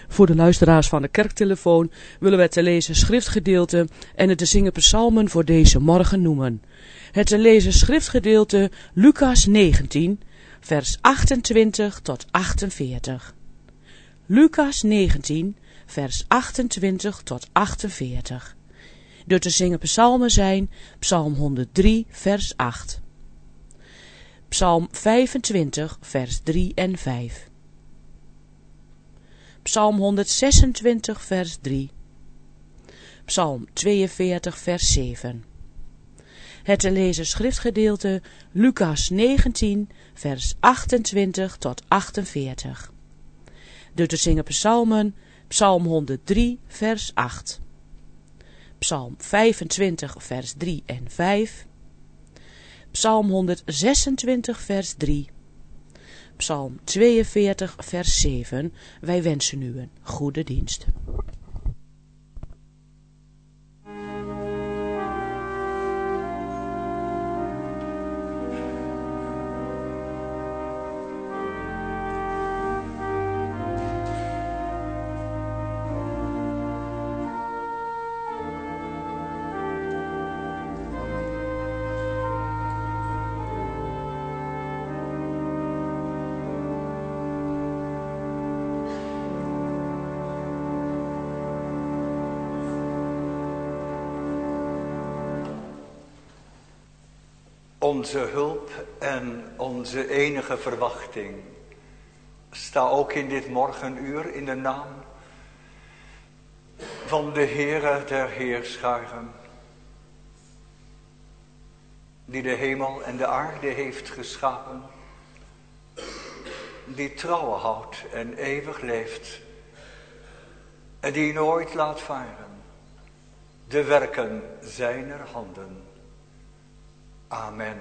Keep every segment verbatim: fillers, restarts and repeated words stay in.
Voor de luisteraars van de kerktelefoon willen wij te lezen schriftgedeelte en het te zingen psalmen voor deze morgen noemen. Het te lezen schriftgedeelte Lucas negentien, vers achtentwintig tot achtenveertig. Lucas negentien, vers achtentwintig tot achtenveertig. De te zingen psalmen zijn Psalm honderddrie, vers acht. Psalm vijfentwintig, vers drie en vijf. Psalm honderdzesentwintig, vers drie. Psalm tweeënveertig, vers zeven. Het te lezen schriftgedeelte Lucas negentien, vers achtentwintig tot achtenveertig. De te zingen psalmen Psalm honderddrie, vers acht. Psalm vijfentwintig, vers drie en vijf. Psalm honderdzesentwintig, vers drie. Psalm tweeënveertig, vers zeven. Wij wensen u een goede dienst. Onze hulp en onze enige verwachting. Sta ook in dit morgenuur in de naam van de Heere der Heerscharen, die de hemel en de aarde heeft geschapen, die trouw houdt en eeuwig leeft en die nooit laat varen de werken zijner handen. Amen.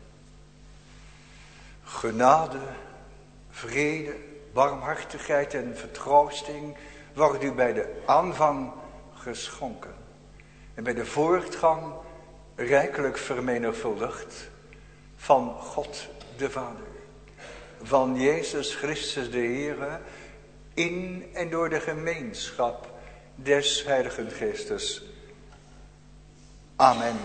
Genade, vrede, barmhartigheid en vertroosting wordt u bij de aanvang geschonken en bij de voortgang rijkelijk vermenigvuldigd van God de Vader, van Jezus Christus de Heere, in en door de gemeenschap des Heiligen Geestes. Amen.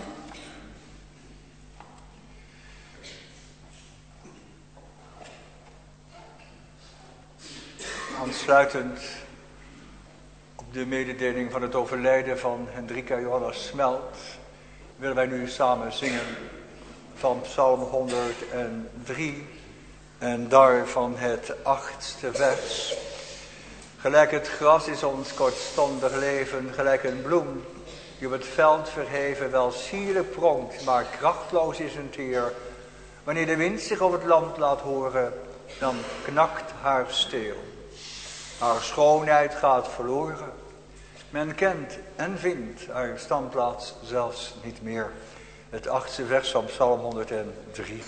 Aansluitend op de mededeling van het overlijden van Hendrika Johanna Smelt willen wij nu samen zingen van Psalm honderddrie en daarvan het achtste vers. Gelijk het gras is ons kortstondig leven, gelijk een bloem die op het veld verheven wel sierlijk pronkt, maar krachtloos is een teer. Wanneer de wind zich op het land laat horen, dan knakt haar steel. Haar schoonheid gaat verloren. Men kent en vindt haar standplaats zelfs niet meer. Het achtste vers van Psalm honderddrie.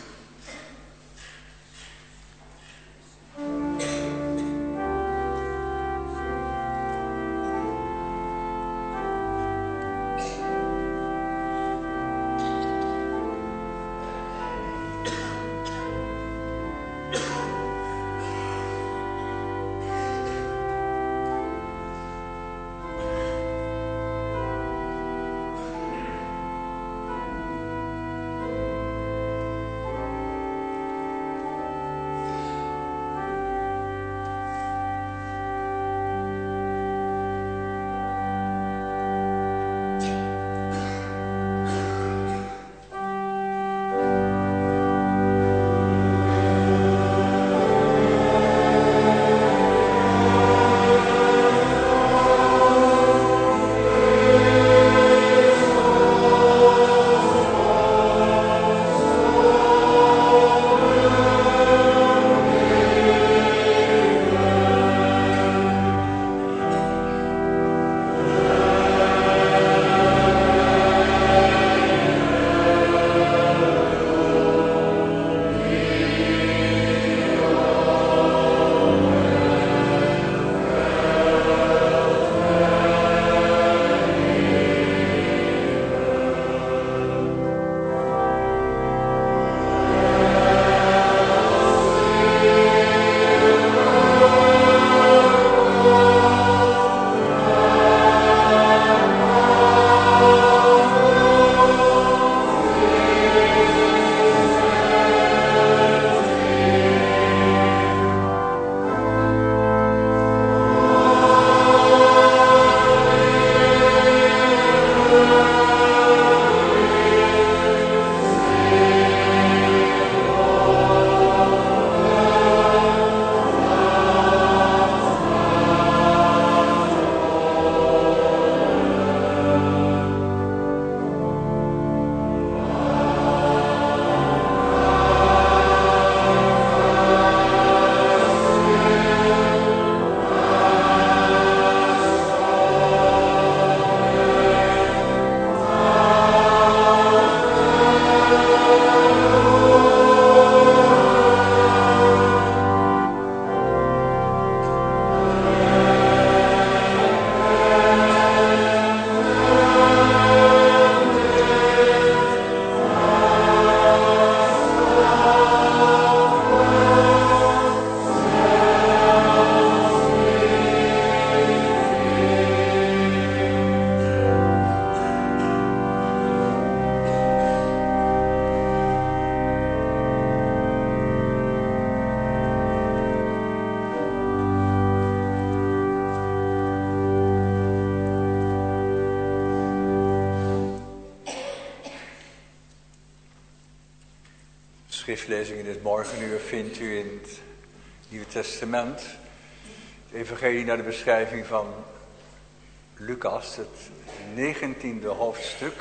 schriftlezing in het morgenuur vindt u in het Nieuwe Testament. Het evangelie naar de beschrijving van Lucas, het negentiende hoofdstuk.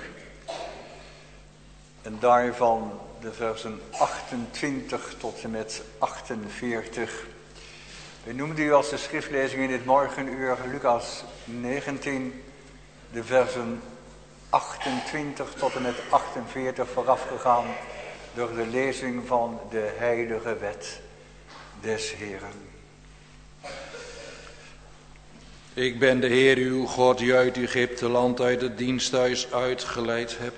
En daarvan de versen achtentwintig tot en met achtenveertig. We noemden u als de schriftlezing in dit morgenuur Lucas negentien, de versen achtentwintig tot en met achtenveertig, voorafgegaan door de lezing van de heilige wet des Heeren. Ik ben de Heer uw God, die uit Egypte land uit het diensthuis uitgeleid heb.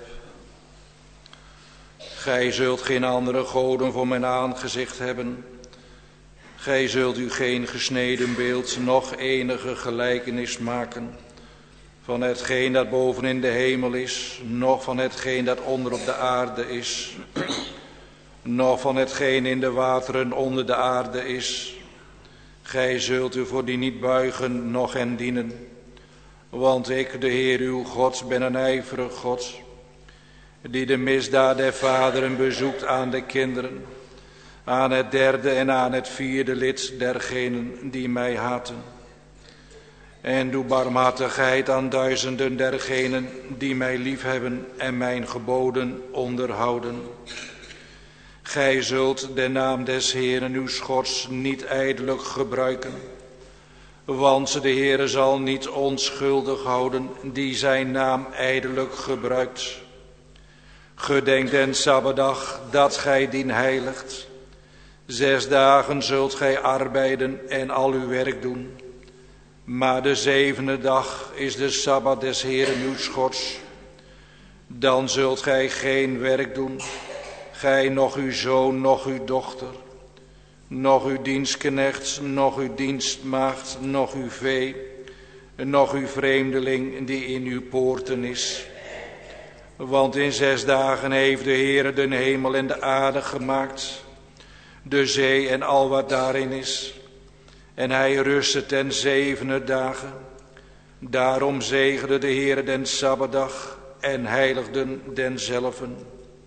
Gij zult geen andere goden voor mijn aangezicht hebben. Gij zult u geen gesneden beeld, noch enige gelijkenis maken van hetgeen dat boven in de hemel is, noch van hetgeen dat onder op de aarde is, noch van hetgeen in de wateren onder de aarde is. Gij zult u voor die niet buigen, noch hen dienen. Want ik, de Heer uw God, ben een ijverig God, die de misdaad der vaderen bezoekt aan de kinderen, aan het derde en aan het vierde lid dergenen die mij haten. En doe barmhartigheid aan duizenden dergenen die mij liefhebben en mijn geboden onderhouden. Gij zult de naam des Heeren uw Gods niet ijdelijk gebruiken, want de Heere zal niet onschuldig houden die zijn naam ijdelijk gebruikt. Gedenk den Sabbatdag dat gij dien heiligt. Zes dagen zult gij arbeiden en al uw werk doen. Maar de zevende dag is de Sabbat des Heeren uw Gods. Dan zult gij geen werk doen, gij noch uw zoon, noch uw dochter, noch uw dienstknecht, noch uw dienstmaagd, noch uw vee, noch uw vreemdeling die in uw poorten is. Want in zes dagen heeft de Heere de hemel en de aarde gemaakt, de zee en al wat daarin is. En hij rustte ten zevende dagen. Daarom zegende de Heere den Sabbatdag en heiligden denzelven.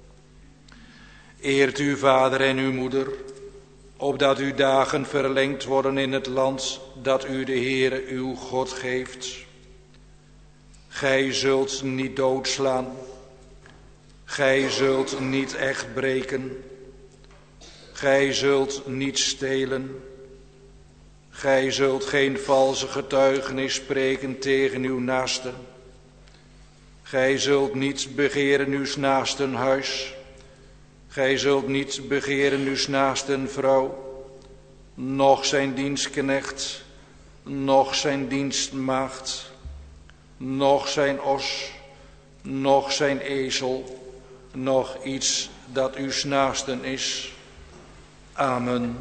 Eert uw vader en uw moeder, opdat uw dagen verlengd worden in het land dat u de Heere uw God geeft. Gij zult niet doodslaan. Gij zult niet echt breken. Gij zult niet stelen. Gij zult geen valse getuigenis spreken tegen uw naaste. Gij zult niet begeren uw naasten huis. Gij zult niet begeren uw naasten vrouw, noch zijn dienstknecht, noch zijn dienstmaagd, noch zijn os, noch zijn ezel, noch iets dat uw naasten is. Amen.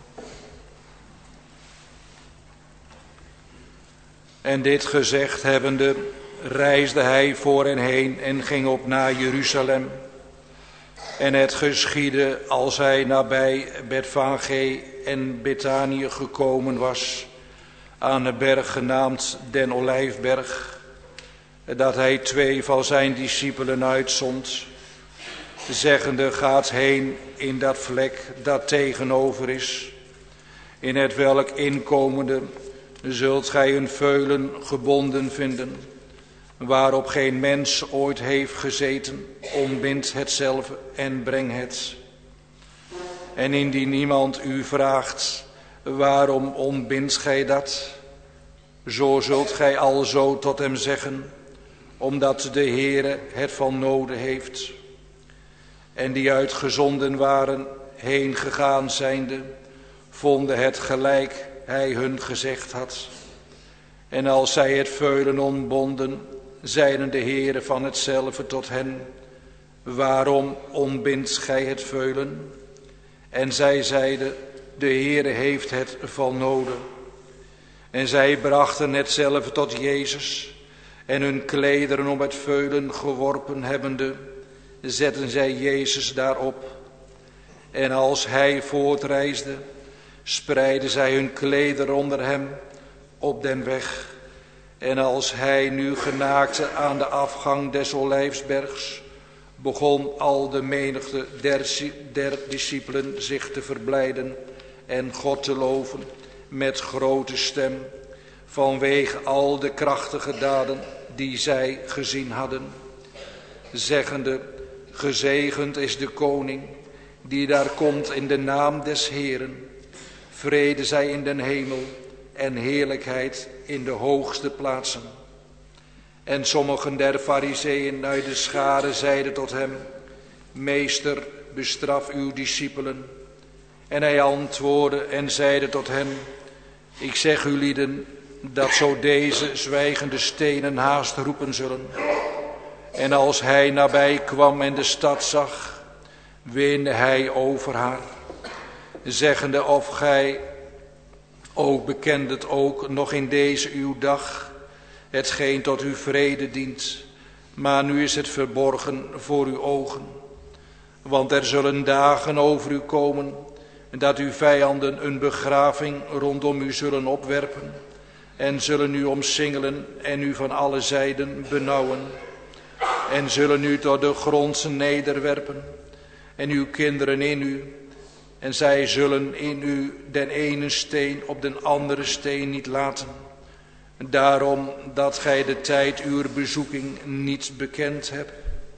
En dit gezegd hebbende, reisde hij voor hen heen en ging op naar Jeruzalem. En het geschiedde als hij nabij Betfage en Betanië gekomen was, aan een berg genaamd den Olijfberg, dat hij twee van zijn discipelen uitzond, zeggende, gaat heen in dat vlek dat tegenover is, in het welk inkomende zult gij een veulen gebonden vinden, waarop geen mens ooit heeft gezeten, ontbind hetzelfde en breng het. En indien niemand u vraagt, waarom ontbindt gij dat? Zo zult gij alzo tot hem zeggen, omdat de Heere het van noden heeft. En die uitgezonden waren, heen gegaan zijnde, vonden het gelijk hij hun gezegd had. En als zij het veulen ontbonden, zeiden de Heere van hetzelfde tot hen, waarom ontbindt gij het veulen? En zij zeiden, de Heere heeft het van noden. En zij brachten hetzelfde tot Jezus, en hun klederen om het veulen geworpen hebbende, zetten zij Jezus daarop. En als hij voortreisde, spreidden zij hun klederen onder hem op den weg. En als hij nu genaakt aan de afgang des Olijfsbergs begon al de menigte der, der discipelen zich te verblijden en God te loven met grote stem, vanwege al de krachtige daden die zij gezien hadden, zeggende: gezegend is de koning die daar komt in de naam des Heeren. Vrede zij in den hemel en heerlijkheid in de hoogste plaatsen. En sommigen der Farizeeën uit de schare zeiden tot hem: Meester, bestraf uw discipelen. En hij antwoordde en zeide tot hen: Ik zeg u lieden, dat zo deze zwijgende stenen haast roepen zullen. En als hij nabij kwam en de stad zag, weende hij over haar, zeggende: Of gij ook bekent het ook nog in deze uw dag, hetgeen tot uw vrede dient, maar nu is het verborgen voor uw ogen. Want er zullen dagen over u komen, dat uw vijanden een begraving rondom u zullen opwerpen, en zullen u omsingelen en u van alle zijden benauwen, en zullen u tot de grond nederwerpen, en uw kinderen in u, en zij zullen in u den ene steen op den andere steen niet laten. Daarom dat gij de tijd uw bezoeking niet bekend hebt.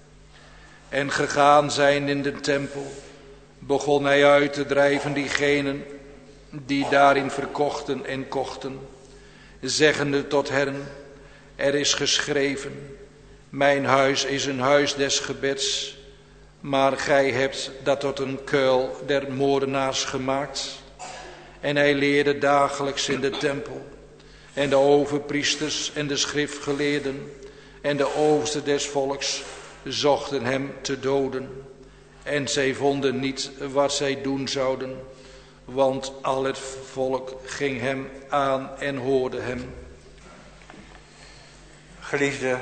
En gegaan zijn in de tempel, begon hij uit te drijven diegenen die daarin verkochten en kochten, zeggende tot hen: Er is geschreven, mijn huis is een huis des gebeds, maar gij hebt dat tot een kuil der moordenaars gemaakt. En hij leerde dagelijks in de tempel. En de overpriesters en de schriftgeleerden en de oversten des volks zochten hem te doden. En zij vonden niet wat zij doen zouden, want al het volk ging hem aan en hoorde hem. Geliefde,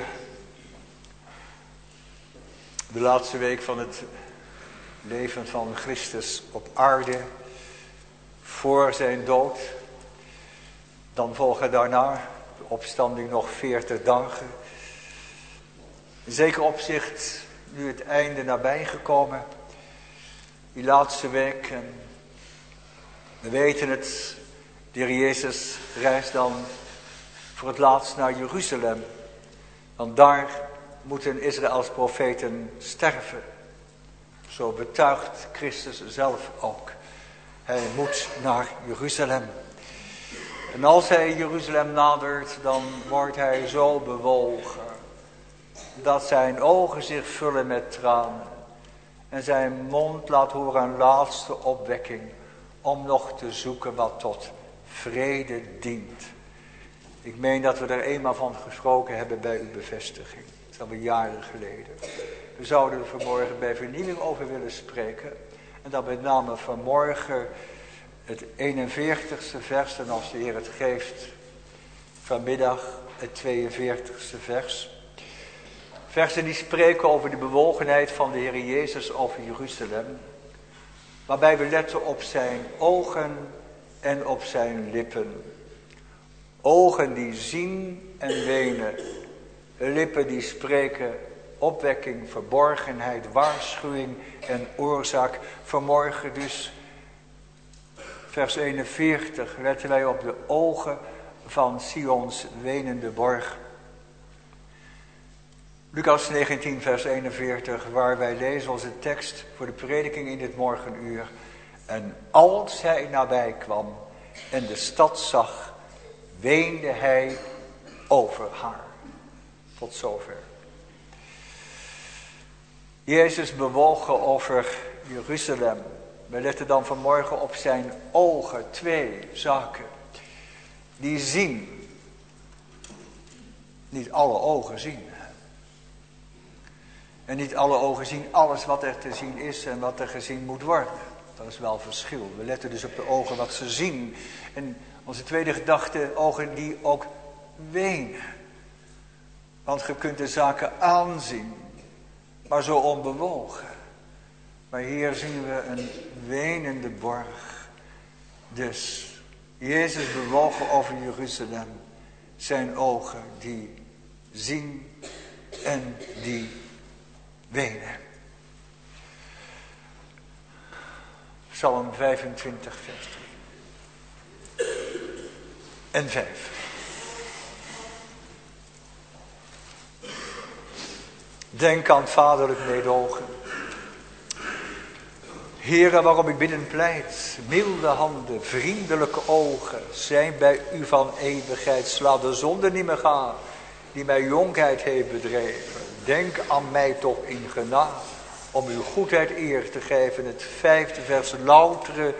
de laatste week van het leven van Christus op aarde, voor zijn dood, dan volgen daarna de opstanding nog veertig dagen. In zeker opzicht nu het einde nabij gekomen, die laatste week. En we weten het, de Heer Jezus reist dan voor het laatst naar Jeruzalem. Want daar moeten Israëls profeten sterven. Zo betuigt Christus zelf ook. Hij moet naar Jeruzalem. En als hij Jeruzalem nadert, dan wordt hij zo bewogen dat zijn ogen zich vullen met tranen. En zijn mond laat horen een laatste opwekking om nog te zoeken wat tot vrede dient. Ik meen dat we er eenmaal van gesproken hebben bij uw bevestiging. Dat is alweer jaren geleden. We zouden er vanmorgen bij vernieuwing over willen spreken. En dat met name vanmorgen het eenenveertigste vers, en als de Heer het geeft, vanmiddag het tweeënveertigste vers. Versen die spreken over de bewogenheid van de Heer Jezus over Jeruzalem. Waarbij we letten op zijn ogen en op zijn lippen. Ogen die zien en wenen. Lippen die spreken opwekking, verborgenheid, waarschuwing en oorzaak. Vanmorgen dus, vers eenenveertig, letten wij op de ogen van Sions wenende borg. Lucas negentien, vers eenenveertig, waar wij lezen onze tekst voor de prediking in dit morgenuur. En als hij nabij kwam en de stad zag, weende hij over haar. Tot zover. Jezus bewogen over Jeruzalem. We letten dan vanmorgen op zijn ogen. Twee zaken. Die zien. Niet alle ogen zien. En niet alle ogen zien alles wat er te zien is en wat er gezien moet worden. Dat is wel verschil. We letten dus op de ogen wat ze zien. En onze tweede gedachte, ogen die ook wenen. Want je kunt de zaken aanzien, maar zo onbewogen. Maar hier zien we een wenende borg. Dus Jezus bewogen over Jeruzalem. Zijn ogen die zien en die wenen. Psalm vijfentwintig, vers drie en vijf. Denk aan het vaderlijk meedogen. Heere, waarom ik bidden pleit, milde handen, vriendelijke ogen, zijn bij u van eeuwigheid. Sla de zonde niet meer gaan, die mij jonkheid heeft bedreven. Denk aan mij toch in genade, om uw goedheid eer te geven. Het vijfde vers, loutere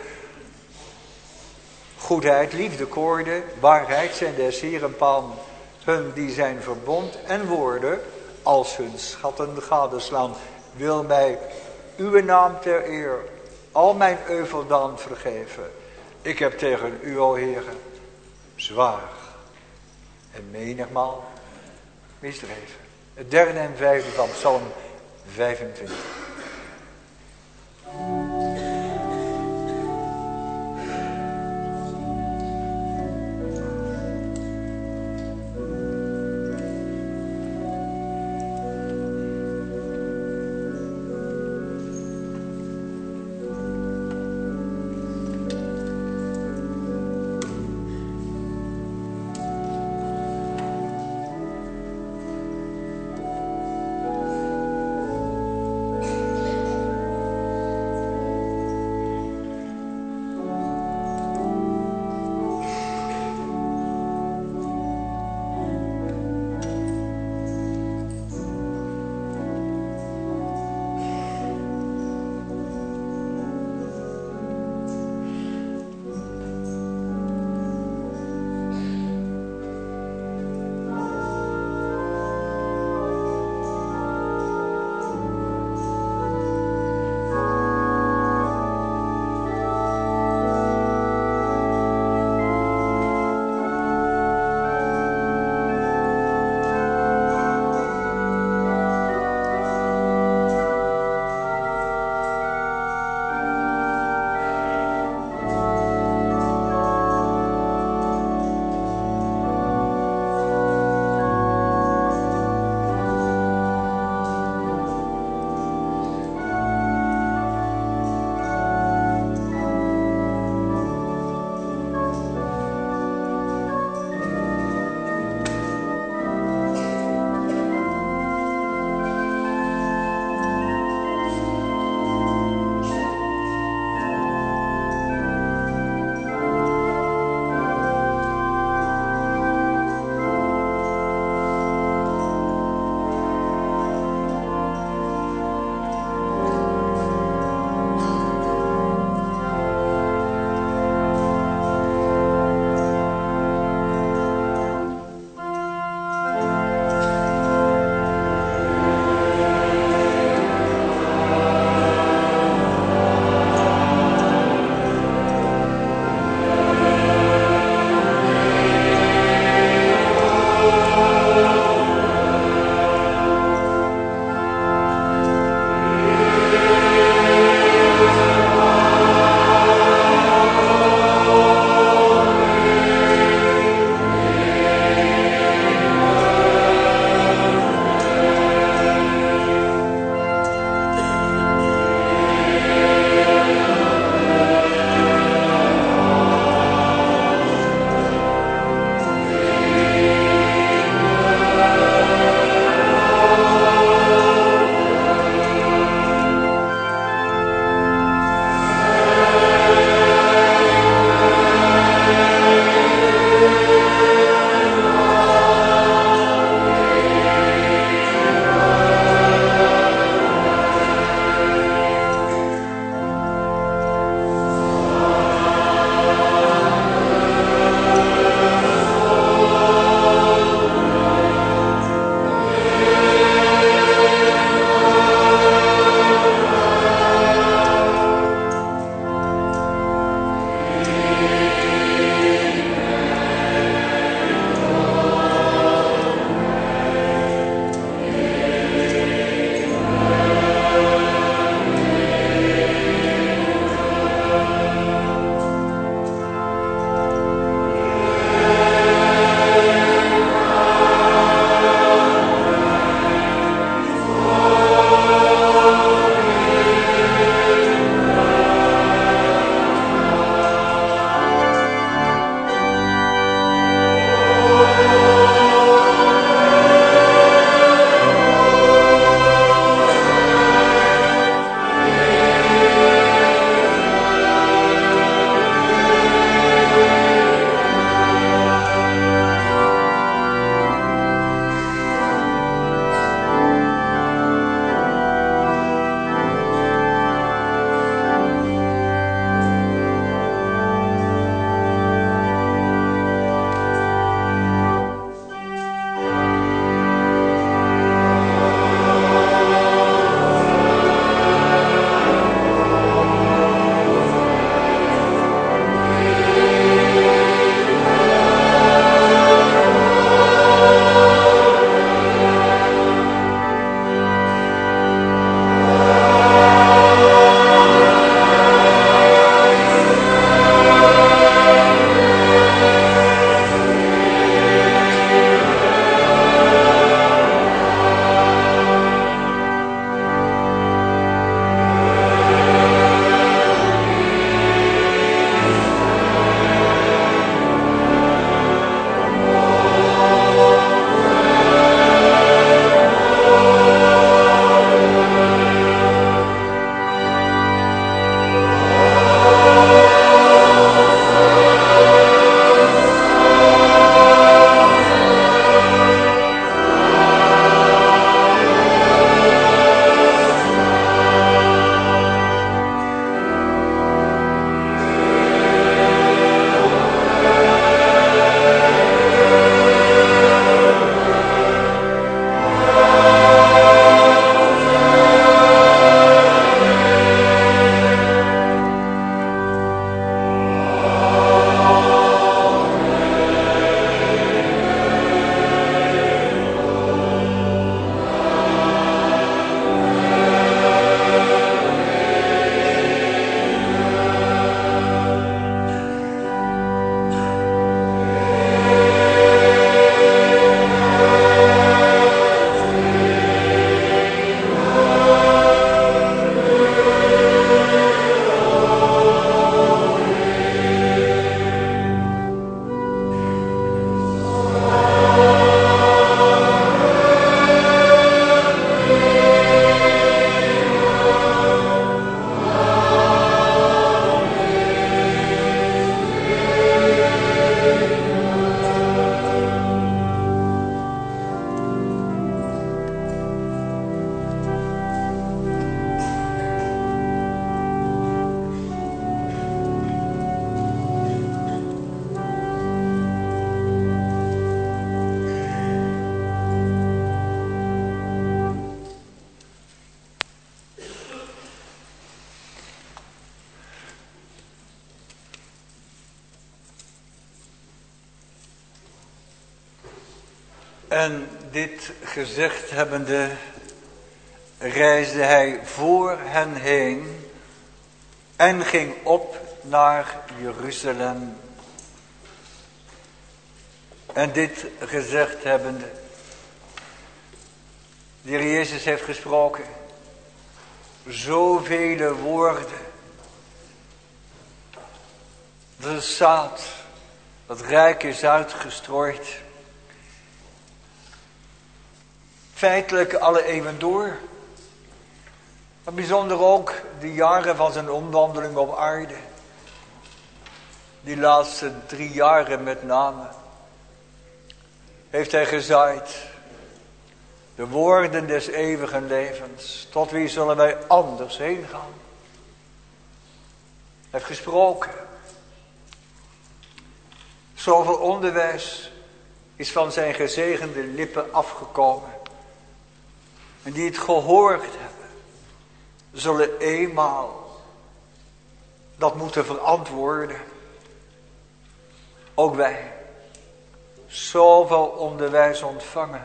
goedheid, liefde, koorden, waarheid zijn des Heeren paan. Hun die zijn verbond en woorden, als hun schatten gadeslaan, wil mij uw naam ter eer, al mijn euvel dan vergeven. Ik heb tegen u, o Heere, zwaar en menigmaal misdreven. Het derde en vijfde van Psalm vijfentwintig. En dit gezegd hebbende reisde hij voor hen heen en ging op naar Jeruzalem. En dit gezegd hebbende, de Heer Jezus heeft gesproken, zoveel woorden. Dat is zaad, dat rijk is uitgestrooid. Feitelijk alle eeuwen door. Maar bijzonder ook de jaren van zijn omwandeling op aarde. Die laatste drie jaren met name. Heeft hij gezaaid. De woorden des eeuwigen levens. Tot wie zullen wij anders heen gaan? Hij heeft gesproken. Zoveel onderwijs is van zijn gezegende lippen afgekomen. En die het gehoord hebben, zullen eenmaal dat moeten verantwoorden. Ook wij. Zoveel onderwijs ontvangen.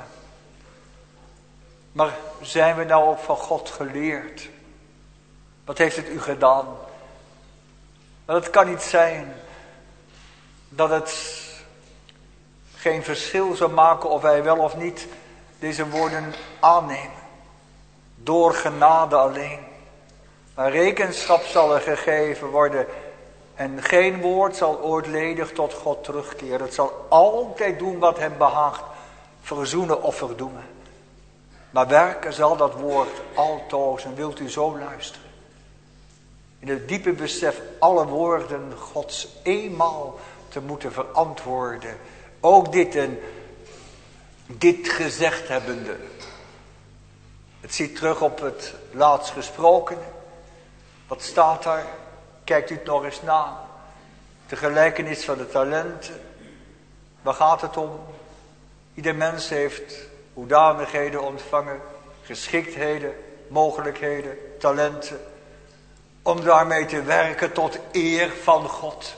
Maar zijn we nou ook van God geleerd? Wat heeft het u gedaan? Want het kan niet zijn dat het geen verschil zou maken of wij wel of niet deze woorden aannemen. Door genade alleen. Maar rekenschap zal er gegeven worden. En geen woord zal ooit ledig tot God terugkeren. Het zal altijd doen wat hem behaagt. Verzoenen of verdoemen. Maar werken zal dat woord altoos. En wilt u zo luisteren. In het diepe besef alle woorden Gods eenmaal te moeten verantwoorden. Ook dit en dit gezegd hebbende. Het ziet terug op het laatst gesproken. Wat staat daar? Kijkt u het nog eens na. De gelijkenis van de talenten. Waar gaat het om? Ieder mens heeft hoedanigheden ontvangen. Geschiktheden, mogelijkheden, talenten. Om daarmee te werken tot eer van God.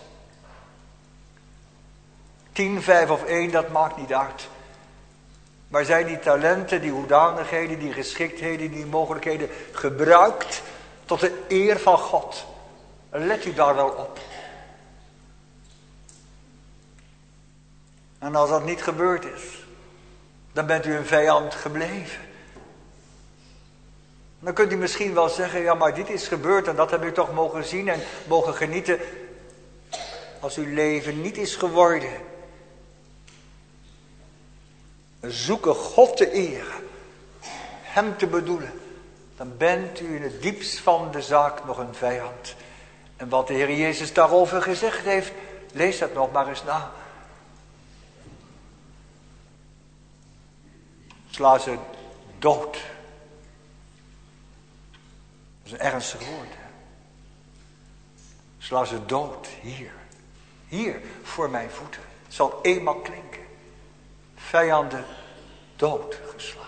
Tien, vijf of één, dat maakt niet uit. Maar zijn die talenten, die hoedanigheden, die geschiktheden, die mogelijkheden gebruikt tot de eer van God? Let u daar wel op. En als dat niet gebeurd is, dan bent u een vijand gebleven. Dan kunt u misschien wel zeggen, ja maar dit is gebeurd en dat heb ik toch mogen zien en mogen genieten. Als uw leven niet is geworden. Zoeken God te eren. Hem te bedoelen. Dan bent u in het diepst van de zaak nog een vijand. En wat de Heer Jezus daarover gezegd heeft. Lees dat nog maar eens na. Sla ze dood. Dat is een ernstig woord. Hè? Sla ze dood hier. Hier voor mijn voeten. Het zal eenmaal klinken. Vijanden doodgeslagen.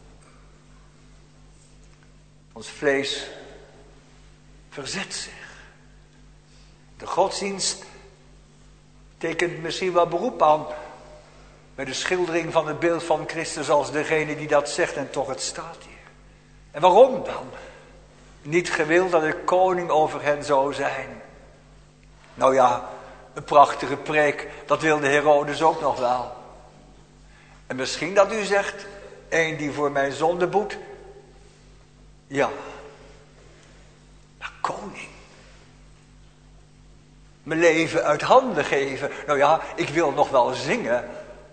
Ons vlees verzet zich. De godsdienst tekent misschien wel beroep aan bij de schildering van het beeld van Christus als degene die dat zegt en toch het staat hier. En waarom dan? Niet gewild dat ik koning over hen zou zijn. Nou ja, een prachtige preek, dat wilde Herodes ook nog wel. En misschien dat u zegt, één die voor mijn zonde boet. Ja, maar koning. Mijn leven uit handen geven. Nou ja, ik wil nog wel zingen.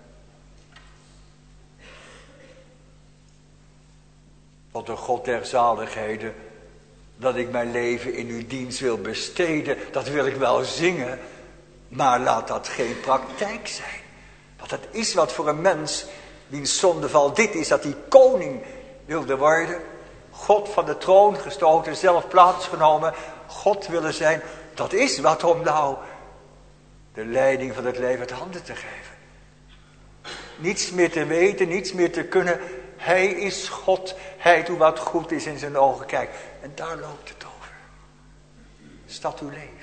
Tot de God der zaligheden, dat ik mijn leven in uw dienst wil besteden, dat wil ik wel zingen. Maar laat dat geen praktijk zijn. Want het is wat voor een mens, wiens zondeval dit is, dat hij koning wilde worden. God van de troon gestoten, zelf plaatsgenomen, God willen zijn. Dat is wat om nou de leiding van het leven uit handen te geven. Niets meer te weten, niets meer te kunnen. Hij is God, hij doet wat goed is in zijn ogen. Kijk, en daar loopt het over. Is dat uw leven?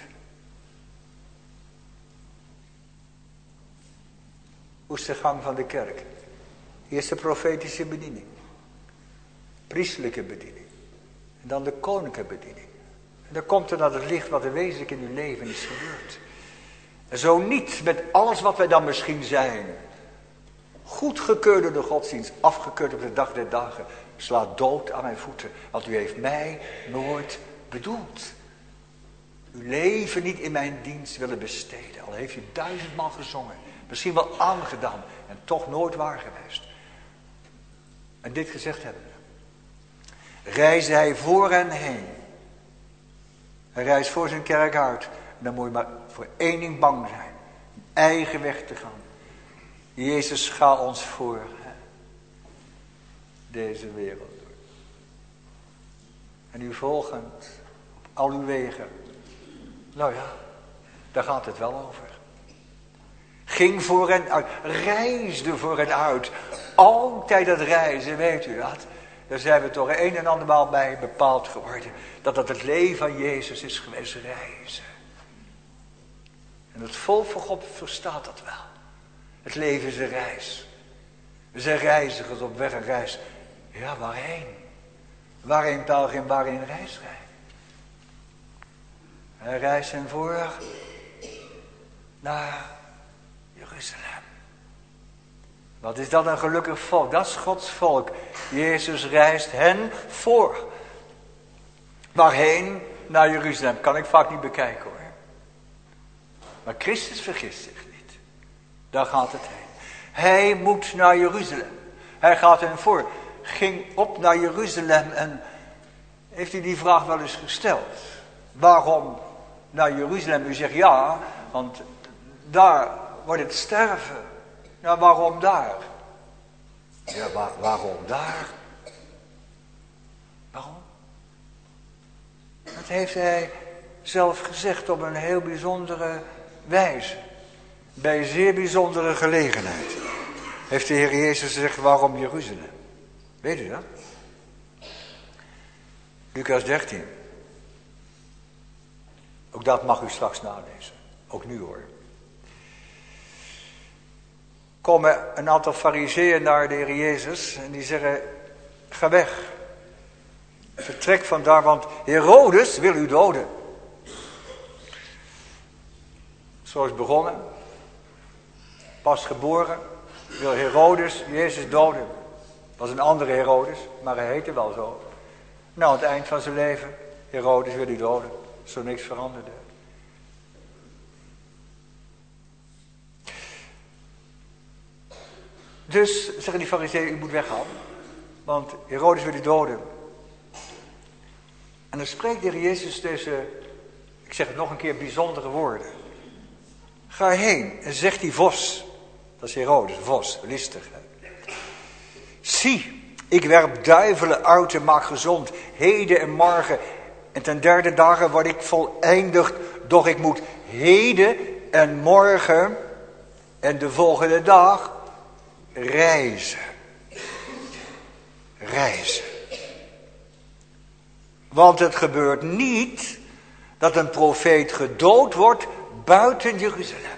Hoe is de gang van de kerk? Eerst de profetische bediening. Priestelijke bediening. En dan de koninklijke bediening. En dan komt er naar het licht wat er wezenlijk in uw leven is gebeurd. En zo niet met alles wat wij dan misschien zijn. Goedgekeurd door de godsdienst, afgekeurd op de dag der dagen. Slaat dood aan mijn voeten, want u heeft mij nooit bedoeld. Uw leven niet in mijn dienst willen besteden. Al heeft u duizendmaal gezongen, misschien wel aangedaan en toch nooit waar geweest. En dit gezegd hebben we. Reisde hij voor hen heen. Hij reist voor zijn kerk uit. En dan moet je maar voor één ding bang zijn. Eigen weg te gaan. Jezus, ga ons voor. Hè? Deze wereld door. En u volgend op al uw wegen. Nou ja, daar gaat het wel over. Ging voor hen uit. Reisde voor hen uit. Altijd dat reizen, weet u dat? Daar zijn we toch een en andermaal bij bepaald geworden. Dat dat het leven van Jezus is geweest, reizen. En het volk van God verstaat dat wel. Het leven is een reis. We zijn reizigers op weg en reis. Ja, waarheen? Waarheen pelgrim, waarheen reisrij? Hij reist hen voor naar Jeruzalem. Wat is dat een gelukkig volk? Dat is Gods volk. Jezus reist hen voor. Waarheen? Naar Jeruzalem. Kan ik vaak niet bekijken hoor. Maar Christus vergist zich niet. Daar gaat het heen. Hij moet naar Jeruzalem. Hij gaat hen voor. Ging op naar Jeruzalem en heeft u die vraag wel eens gesteld? Waarom naar Jeruzalem? U zegt ja, want daar wordt het sterven. Nou, waarom daar? Ja, waar, waarom daar? Waarom? Dat heeft hij zelf gezegd op een heel bijzondere wijze. Bij een zeer bijzondere gelegenheid. Heeft de Heer Jezus gezegd, waarom Jeruzalem? Weet u dat? Lucas dertien. Ook dat mag u straks nalezen. Ook nu hoor. Komen een aantal fariseeën naar de Heer Jezus en die zeggen, ga weg. Vertrek vandaar, want Herodes wil u doden. Zo is het begonnen. Pas geboren, wil Herodes Jezus doden. Dat was een andere Herodes, maar hij heette wel zo. Nou, aan het eind van zijn leven, Herodes wil u doden. Zo niks veranderde. Dus zeggen die fariseeën, u moet weggaan. Want Herodes wil u doden. En dan spreekt de Heer Jezus deze, ik zeg het nog een keer, bijzondere woorden. Ga heen en zeg die vos, dat is Herodes, vos, listig. Hè? Zie, ik werp duivelen uit en maak gezond, heden en morgen. En ten derde dagen word ik voleindigd, doch ik moet heden en morgen en de volgende dag reizen. Reizen. Want het gebeurt niet dat een profeet gedood wordt buiten Jeruzalem.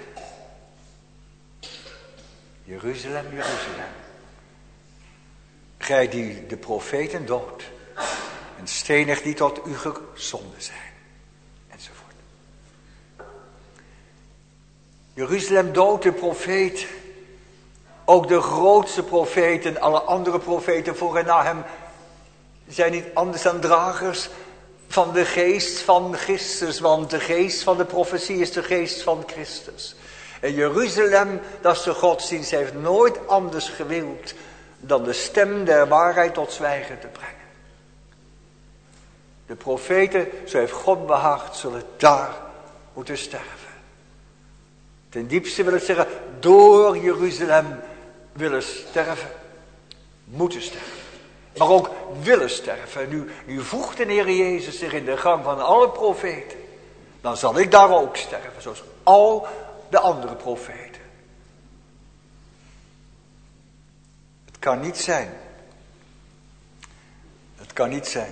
Jeruzalem, Jeruzalem. Gij die de profeten doodt en stenigt die tot u gezonden zijn. Enzovoort. Jeruzalem doodt de profeet. Ook de grootste profeten, alle andere profeten voor en na hem zijn niet anders dan dragers van de geest van Christus. Want de geest van de profetie is de geest van Christus. En Jeruzalem, dat is de godsdienst, heeft nooit anders gewild dan de stem der waarheid tot zwijgen te brengen. De profeten, zo heeft God behaagd, zullen daar moeten sterven. Ten diepste wil het zeggen, door Jeruzalem willen sterven, moeten sterven. Maar ook willen sterven. Nu, nu voegt de Heer Jezus zich in de gang van alle profeten. Dan zal ik daar ook sterven, zoals al de andere profeten. Het kan niet zijn. Het kan niet zijn.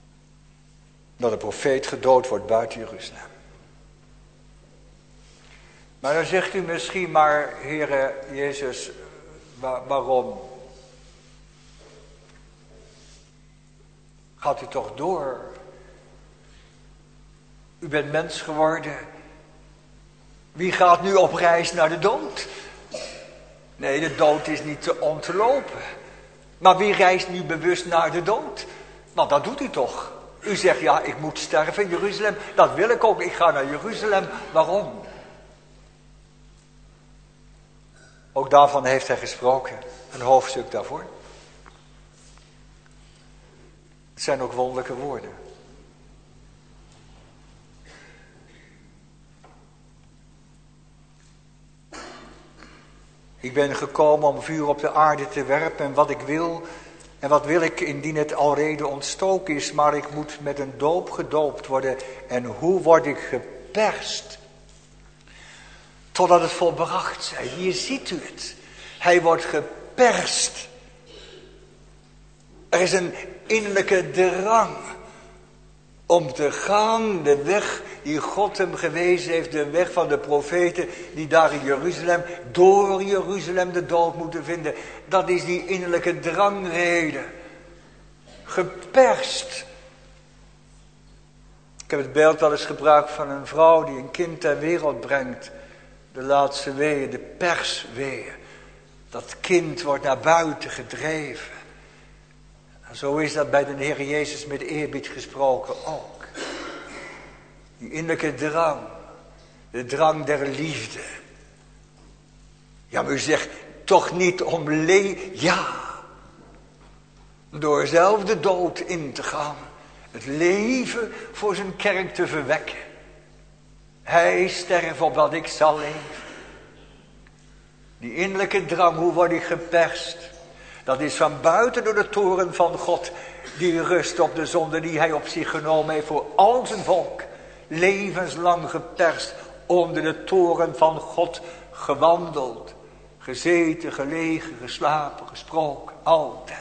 Dat een profeet gedood wordt buiten Jeruzalem. Maar dan zegt u misschien, maar Heere Jezus, waar, waarom? Gaat u toch door? U bent mens geworden. Wie gaat nu op reis naar de dood? Nee, de dood is niet te ontlopen. Maar wie reist nu bewust naar de dood? Want dat doet u toch. U zegt, ja, ik moet sterven in Jeruzalem. Dat wil ik ook, ik ga naar Jeruzalem. Waarom? Ook daarvan heeft hij gesproken. Een hoofdstuk daarvoor. Het zijn ook wonderlijke woorden. Ik ben gekomen om vuur op de aarde te werpen en wat ik wil, en wat wil ik indien het alrede ontstoken is, maar ik moet met een doop gedoopt worden. En hoe word ik geperst? Totdat het volbracht zij. Hier ziet u het. Hij wordt geperst. Er is een innerlijke drang om te gaan de weg die God hem gewezen heeft, de weg van de profeten die daar in Jeruzalem, door Jeruzalem de dood moeten vinden. Dat is die innerlijke drangreden. Geperst. Ik heb het beeld wel eens gebruikt van een vrouw die een kind ter wereld brengt. De laatste weeën, de persweeën. Dat kind wordt naar buiten gedreven. En zo is dat bij de Heer Jezus met eerbied gesproken ook. Die innerlijke drang. De drang der liefde. Ja, maar u zegt toch niet om le... Ja. Door zelf de dood in te gaan. Het leven voor zijn kerk te verwekken. Hij sterft opdat ik zal leven. Die innerlijke drang, hoe word ik geperst? Dat is van buiten door de toren van God. Die rust op de zonde die hij op zich genomen heeft voor al zijn volk. Levenslang geperst. Onder de toren van God gewandeld. Gezeten, gelegen, geslapen, gesproken. Altijd.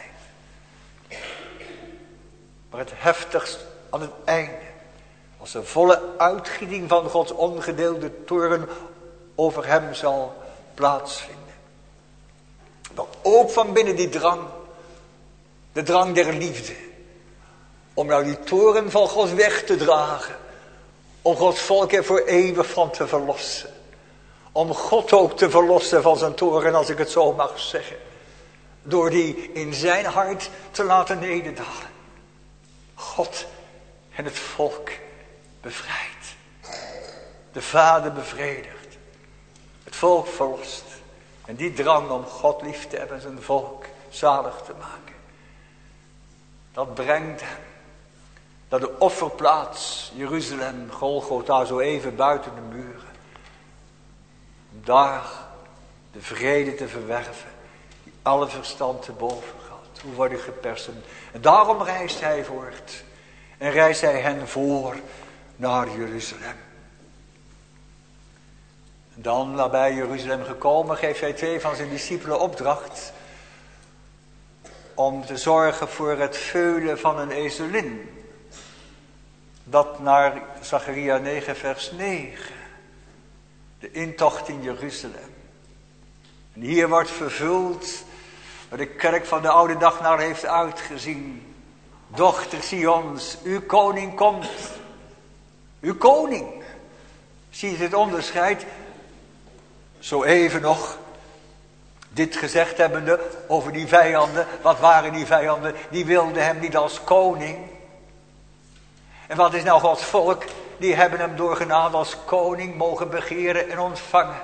Maar het heftigst aan het einde. Als de volle uitgieting van Gods ongedeelde toren over hem zal plaatsvinden. Maar ook van binnen die drang. De drang der liefde. Om nou die toren van God weg te dragen. Om Gods volk er voor eeuwig van te verlossen. Om God ook te verlossen van zijn toren, als ik het zo mag zeggen. Door die in zijn hart te laten nederdalen. God en het volk bevrijdt. De Vader bevredigt. Het volk verlost. En die drang om God lief te hebben en zijn volk zalig te maken. Dat brengt hem naar de offerplaats Jeruzalem, Golgotha, zo even buiten de muren. Om daar de vrede te verwerven die alle verstand te boven gaat. Hoe word ik geperst? En daarom reist hij voort. En reist hij hen voor naar Jeruzalem. En dan, nabij Jeruzalem gekomen, geeft hij twee van zijn discipelen opdracht. Om te zorgen voor het veulen van een ezelin. Dat naar Zacharia negen vers negen. De intocht in Jeruzalem. En hier wordt vervuld wat de kerk van de oude dag naar heeft uitgezien. Dochter Sions, uw koning komt. Uw koning. Zie je het onderscheid? Zo even nog. Dit gezegd hebbende over die vijanden. Wat waren die vijanden? Die wilden hem niet als koning. En wat is nou Gods volk? Die hebben hem door genade als koning mogen begeren en ontvangen.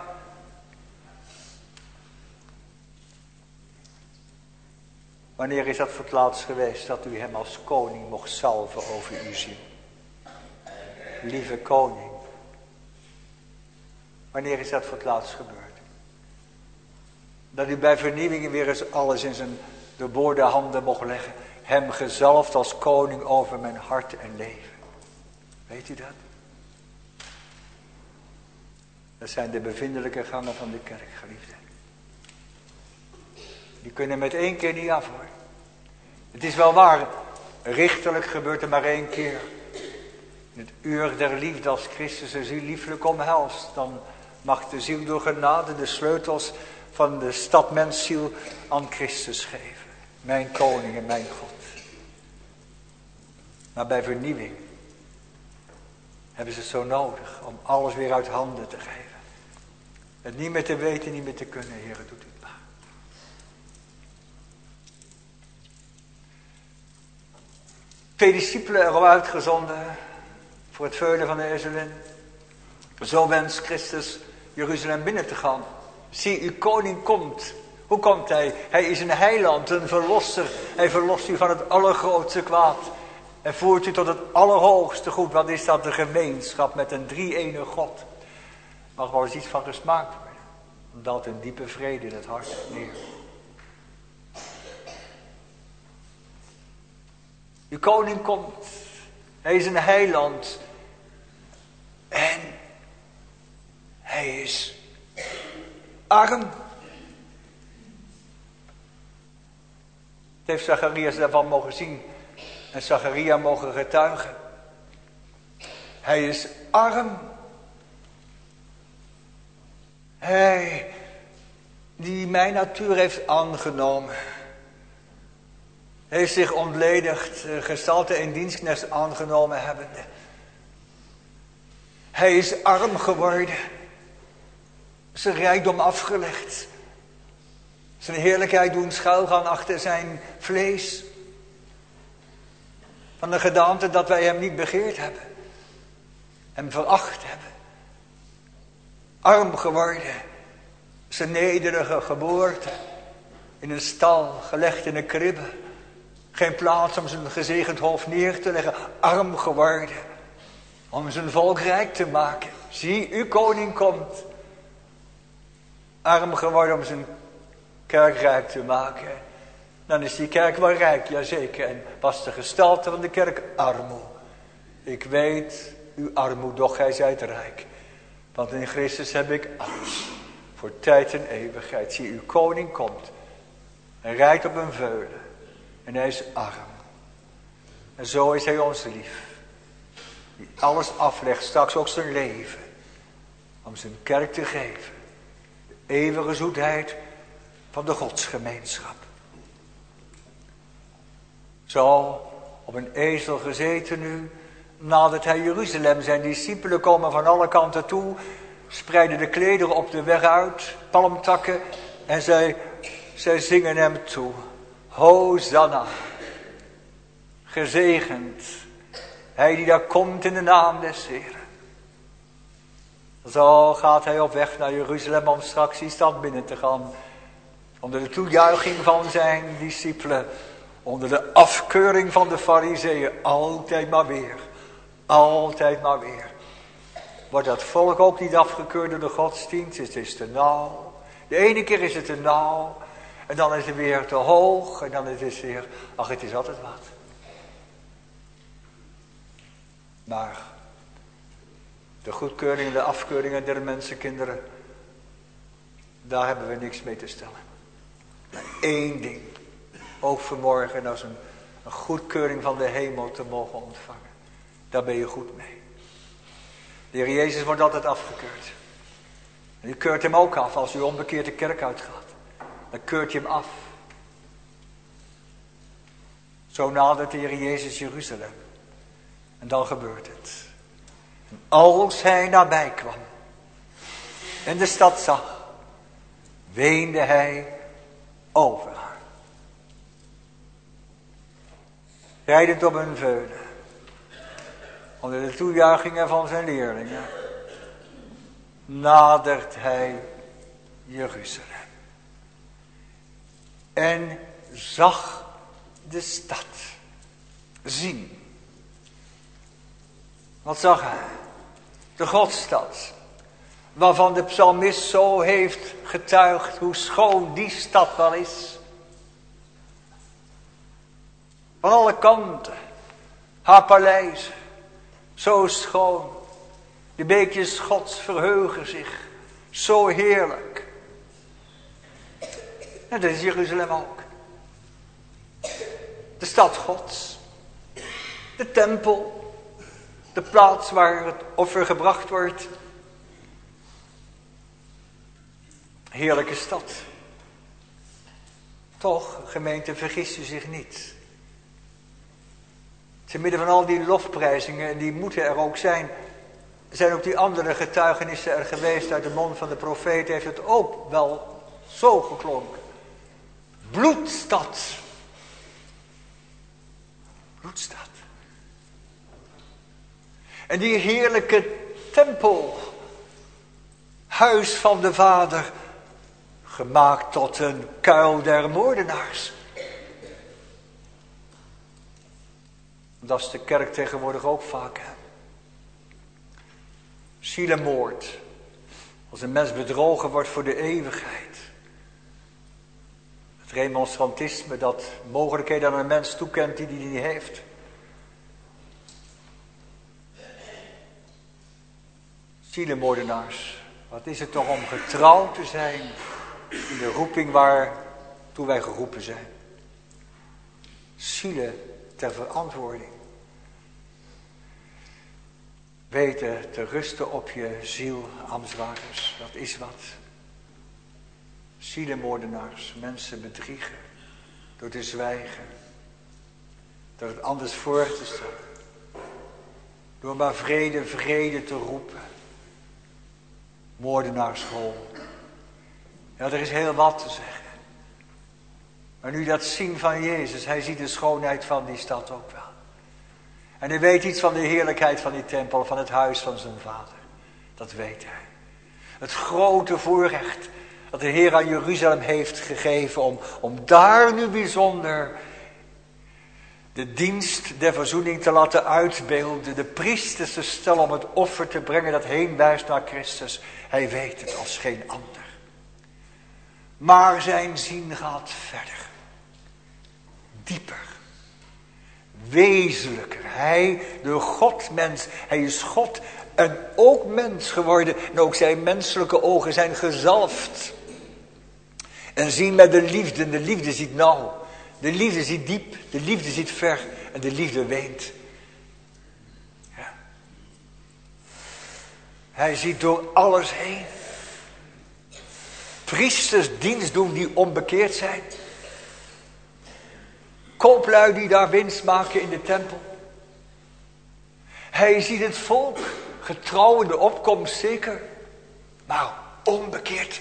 Wanneer is dat voor het laatst geweest dat u hem als koning mocht salven over uw ziel? Lieve koning. Wanneer is dat voor het laatst gebeurd? Dat u bij vernieuwing weer eens alles in zijn doorboorde handen mocht leggen. Hem gezalfd als koning over mijn hart en leven. Weet u dat? Dat zijn de bevindelijke gangen van de kerk, geliefden. Die kunnen met één keer niet af, hoor. Het is wel waar, richterlijk gebeurt er maar één keer. In het uur der liefde, als Christus er ziel lieflijk omhelst, dan mag de ziel door genade de sleutels van de stad mensziel aan Christus geven. Mijn koning en mijn God. Maar bij vernieuwing hebben ze het zo nodig om alles weer uit handen te geven. Het niet meer te weten, niet meer te kunnen, Heer, doet u het maar. Twee discipelen erop uitgezonden voor het veulen van de ezelin. Zo wenst Christus Jeruzalem binnen te gaan. Zie, uw koning komt. Hoe komt hij? Hij is een heiland, een verlosser. Hij verlost u van het allergrootste kwaad. En voert u tot het allerhoogste goed. Wat is dat? De gemeenschap met een drie-ene God. Mag wel eens iets van gesmaakt worden. Omdat een diepe vrede in het hart neer. Uw koning komt. Hij is een heiland. En hij is arm. Het heeft Zacharias daarvan mogen zien. En Zacharia mogen getuigen. Hij is arm. Hij die mijn natuur heeft aangenomen. Heeft zich ontledigd, gestalte en dienstknecht aangenomen hebbende. Hij is arm geworden. Zijn rijkdom afgelegd. Zijn heerlijkheid doen schuilgaan achter zijn vlees. Van de gedaante dat wij hem niet begeerd hebben. Hem veracht hebben. Arm geworden. Zijn nederige geboorte. In een stal, gelegd in een kribbe. Geen plaats om zijn gezegend hoofd neer te leggen. Arm geworden. Om zijn volk rijk te maken. Zie, uw koning komt. Arm geworden om zijn kerk rijk te maken. Dan is die kerk wel rijk, jazeker. En was de gestalte van de kerk armoe. Ik weet, uw armoe, doch gij zijt rijk. Want in Christus heb ik alles. Voor tijd en eeuwigheid. Zie, uw koning komt. Hij rijdt op een veulen. En hij is arm. En zo is hij ons lief. Die alles aflegt, straks ook zijn leven. Om zijn kerk te geven. De eeuwige zoetheid van de godsgemeenschap. Zo op een ezel gezeten nu, nadert hij Jeruzalem. Zijn discipelen komen van alle kanten toe, spreiden de klederen op de weg uit, palmtakken, en zij, zij zingen hem toe. Hosanna, gezegend, hij die daar komt in de naam des Heeren. Zo gaat hij op weg naar Jeruzalem om straks die stad binnen te gaan. Onder de toejuiching van zijn discipelen. Onder de afkeuring van de farizeeën. Altijd maar weer. Altijd maar weer. Wordt dat volk ook niet afgekeurd door de godsdienst? Het is te nauw. De ene keer is het te nauw. En dan is het weer te hoog. En dan is het weer, ach, het is altijd wat. Maar de goedkeuring en de afkeuringen der mensenkinderen, daar hebben we niks mee te stellen. Maar één ding, ook vanmorgen, als een, een goedkeuring van de hemel te mogen ontvangen. Daar ben je goed mee. De Heer Jezus wordt altijd afgekeurd. En u keurt hem ook af als u onbekeerd de kerk uitgaat. Dan keurt je hem af. Zo nadert de Heer Jezus Jeruzalem. En dan gebeurt het. En als hij nabij kwam en de stad zag, weende hij over haar. Rijdend op een veulen, onder de toejuichingen van zijn leerlingen, nadert hij Jeruzalem. En zag de stad zien. Wat zag hij? De Godstad. Waarvan de psalmist zo heeft getuigd hoe schoon die stad wel is. Van alle kanten. Haar paleizen. Zo schoon. De beekjes Gods verheugen zich. Zo heerlijk. En dat is Jeruzalem ook. De stad Gods. De tempel. De plaats waar het offer gebracht wordt. Heerlijke stad. Toch, gemeente, vergis u zich niet. Te midden van al die lofprijzingen, en die moeten er ook zijn, zijn ook die andere getuigenissen er geweest uit de mond van de profeet, heeft het ook wel zo geklonken. Bloedstad. Bloedstad. En die heerlijke tempel, huis van de Vader, gemaakt tot een kuil der moordenaars. Dat is de kerk tegenwoordig ook vaak, hè. Zielenmoord. Als een mens bedrogen wordt voor de eeuwigheid. Het remonstrantisme dat mogelijkheden aan een mens toekent die die niet heeft. Zielenmoordenaars. Wat is het toch om getrouw te zijn in de roeping waartoe wij geroepen zijn. Zielen ter verantwoording. Weten te rusten op je ziel, ambtswaarders. Dat is wat. Zielenmoordenaars, mensen bedriegen. Door te zwijgen. Door het anders voor te stellen. Door maar vrede, vrede te roepen. Moordenaarschool. Ja, er is heel wat te zeggen. Maar nu dat zien van Jezus, hij ziet de schoonheid van die stad ook wel. En hij weet iets van de heerlijkheid van die tempel, van het huis van zijn vader. Dat weet hij. Het grote voorrecht dat de Heer aan Jeruzalem heeft gegeven om, om daar nu bijzonder de dienst der verzoening te laten uitbeelden. De priesters te stellen om het offer te brengen dat heen wijst naar Christus. Hij weet het als geen ander. Maar zijn zien gaat verder. Dieper. Wezenlijker. Hij, de Godmens. Hij is God en ook mens geworden. En ook zijn menselijke ogen zijn gezalfd. En zien met de liefde. De liefde ziet nauw. De liefde ziet diep. De liefde ziet ver. En de liefde weent. Ja. Hij ziet door alles heen. Priesters dienst doen die onbekeerd zijn. Kooplui die daar winst maken in de tempel. Hij ziet het volk, getrouw in de opkomst zeker, maar onbekeerd.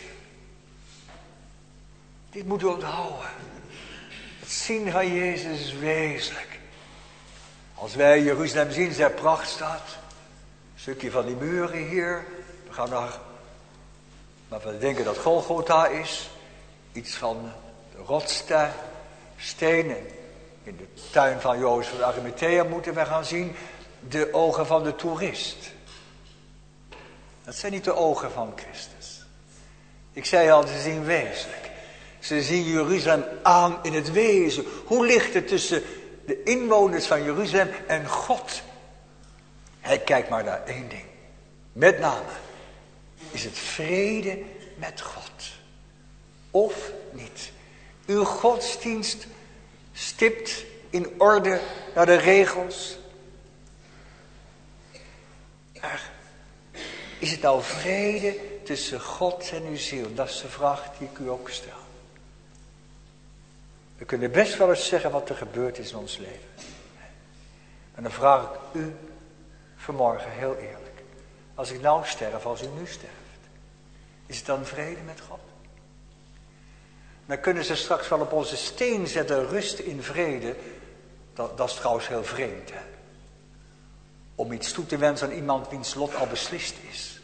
Dit moeten we onthouden. Het zien van Jezus is wezenlijk. Als wij Jeruzalem zien, zijn prachtstad. Een stukje van die muren hier. We gaan naar, maar we denken dat Golgotha is. Iets van de rotsstenen. In de tuin van Jozef van Arimathea moeten we gaan zien de ogen van de toerist. Dat zijn niet de ogen van Christus. Ik zei al, ze zien wezenlijk. Ze zien Jeruzalem aan in het wezen. Hoe ligt het tussen de inwoners van Jeruzalem en God? Hij kijkt maar naar één ding. Met name is het vrede met God. Of niet. Uw godsdienst stipt in orde naar de regels. Maar is het nou vrede tussen God en uw ziel? Dat is de vraag die ik u ook stel. We kunnen best wel eens zeggen wat er gebeurd is in ons leven. En dan vraag ik u vanmorgen heel eerlijk. Als ik nou sterf, als u nu sterft. Is het dan vrede met God? Dan kunnen ze straks wel op onze steen zetten, rust in vrede. Dat, dat is trouwens heel vreemd, hè. Om iets toe te wensen aan iemand wiens lot al beslist is.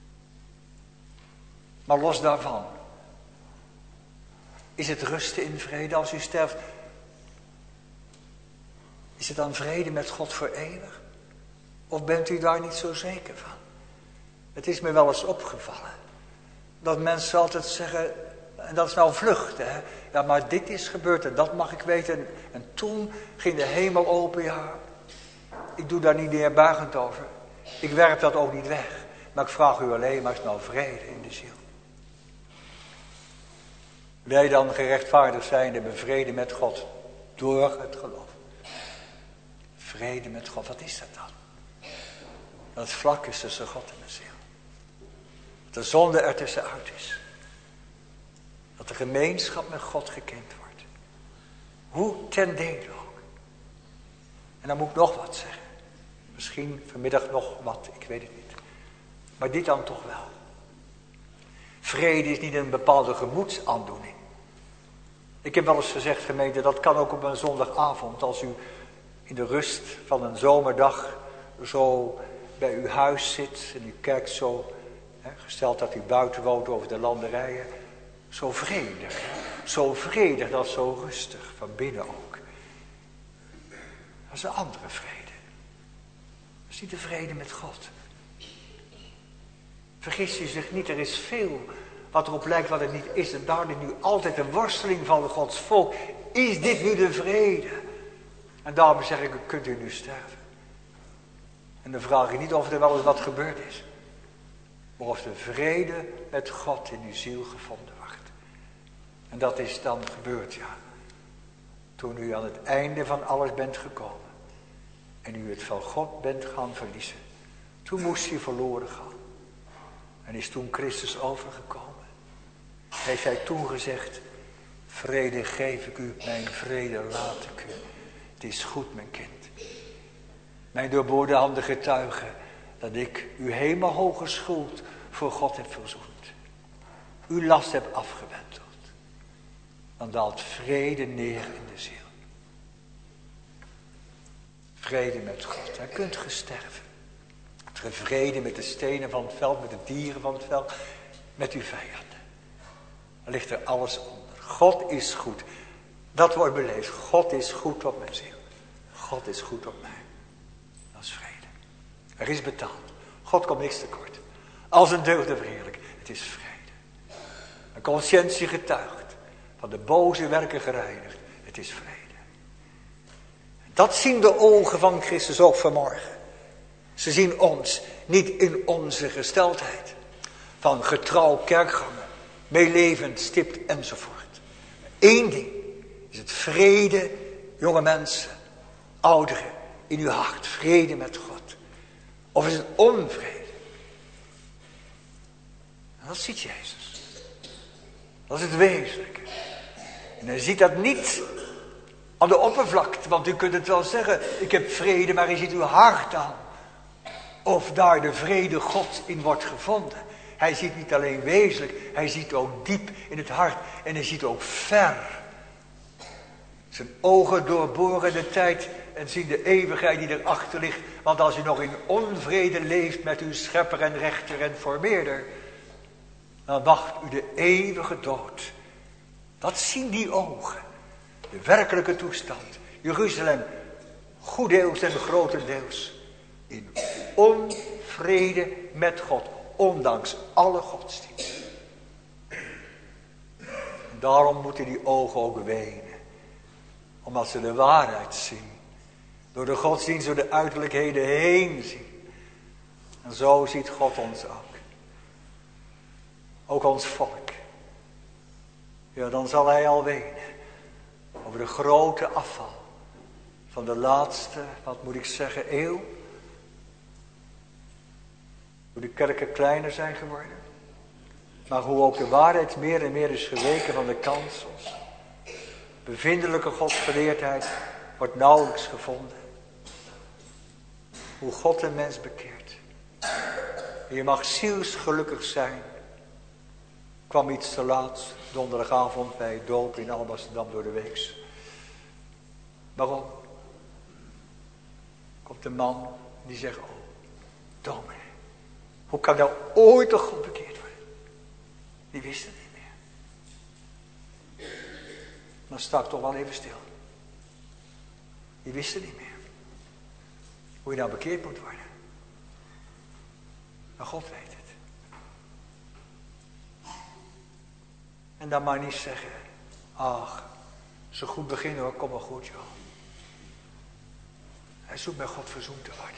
Maar los daarvan. Is het rusten in vrede als u sterft? Is het dan vrede met God voor eeuwig? Of bent u daar niet zo zeker van? Het is me wel eens opgevallen. Dat mensen altijd zeggen, en dat is nou vluchten, hè. Ja, maar dit is gebeurd en dat mag ik weten. En, en toen ging de hemel open, ja. Ik doe daar niet neerbuigend over. Ik werp dat ook niet weg. Maar ik vraag u alleen, maar is nou vrede in de ziel? Wij dan gerechtvaardigd zijn, hebben vrede met God. Door het geloof. Vrede met God, wat is dat dan? Dat het vlak is tussen God en de ziel. Dat de zonde er tussenuit is. Dat de gemeenschap met God gekend wordt. Hoe ten dele ook. En dan moet ik nog wat zeggen. Misschien vanmiddag nog wat, ik weet het niet. Maar dit dan toch wel. Vrede is niet een bepaalde gemoedsaandoening. Ik heb wel eens gezegd, gemeente, dat kan ook op een zondagavond. Als u in de rust van een zomerdag zo bij uw huis zit. En u kijkt zo, hè, gesteld dat u buiten woont over de landerijen. Zo vredig, hè? Zo vredig, dat is zo rustig, van binnen ook. Dat is een andere vrede. Dat is niet de vrede met God. Vergis u zich niet, er is veel wat erop lijkt wat het niet is. En daar is nu altijd de worsteling van Gods volk. Is dit nu de vrede? En daarom zeg ik, kunt u nu sterven? En dan vraag ik niet of er wel eens wat gebeurd is. Maar of de vrede met God in uw ziel gevonden wordt. En dat is dan gebeurd, ja. Toen u aan het einde van alles bent gekomen. En u het van God bent gaan verliezen. Toen moest u verloren gaan. En is toen Christus overgekomen. Heeft hij toen gezegd. Vrede geef ik u, mijn vrede laat ik u. Het is goed, mijn kind. Mijn doorboorde handen getuigen. Dat ik uw hemelhoge schuld voor God heb verzoend. Uw last heb afgewenteld. Dan daalt vrede neer in de ziel. Vrede met God. Hij kunt gesterven. Vrede met de stenen van het veld, met de dieren van het veld, met uw vijanden. Er ligt er alles onder. God is goed. Dat wordt beleefd. God is goed op mijn ziel. God is goed op mij. Dat is vrede. Er is betaald. God komt niks tekort. Als een deugde verheerlijk. Het is vrede. Een conscientie getuigt. Van de boze werken gereinigd. Het is vrede. Dat zien de ogen van Christus ook vanmorgen. Ze zien ons niet in onze gesteldheid. Van getrouw kerkgangen. Meelevend, stipt enzovoort. Eén ding is het vrede, jonge mensen, ouderen, in uw hart. Vrede met God. Of is het onvrede? En dat ziet Jezus. Dat is het wezenlijke. En hij ziet dat niet aan de oppervlakte. Want u kunt het wel zeggen, ik heb vrede, maar hij ziet uw hart aan. Of daar de vrede God in wordt gevonden. Hij ziet niet alleen wezenlijk, hij ziet ook diep in het hart. En hij ziet ook ver. Zijn ogen doorboren de tijd en zien de eeuwigheid die erachter ligt. Want als u nog in onvrede leeft met uw schepper en rechter en formeerder, dan wacht u de eeuwige dood. Dat zien die ogen. De werkelijke toestand. Jeruzalem, goeddeels en grotendeels. In onvrede met God. Ondanks alle godsdienst. En daarom moeten die ogen ook wenen. Omdat ze de waarheid zien. Door de godsdienst, door de uiterlijkheden heen zien. En zo ziet God ons ook. Ook ons volk. Ja, dan zal hij al wenen. Over de grote afval. Van de laatste, wat moet ik zeggen, eeuw. Hoe de kerken kleiner zijn geworden. Maar hoe ook de waarheid meer en meer is geweken van de kansels. Bevindelijke godsgeleerdheid wordt nauwelijks gevonden. Hoe God een mens bekeert. En je mag zielsgelukkig zijn. Kwam iets te laat, donderdagavond bij doop in Alblasserdam door de weeks. Waarom? Komt een man die zegt, oh, dominee. Hoe kan nou ooit door God bekeerd worden? Die wist het niet meer. Dan sta ik toch wel even stil. Die wist het niet meer. Hoe je nou bekeerd moet worden. Maar God weet het. En dan maar niet zeggen, ach, zo goed beginnen hoor, kom maar goed joh. Hij zoekt met God verzoend te worden.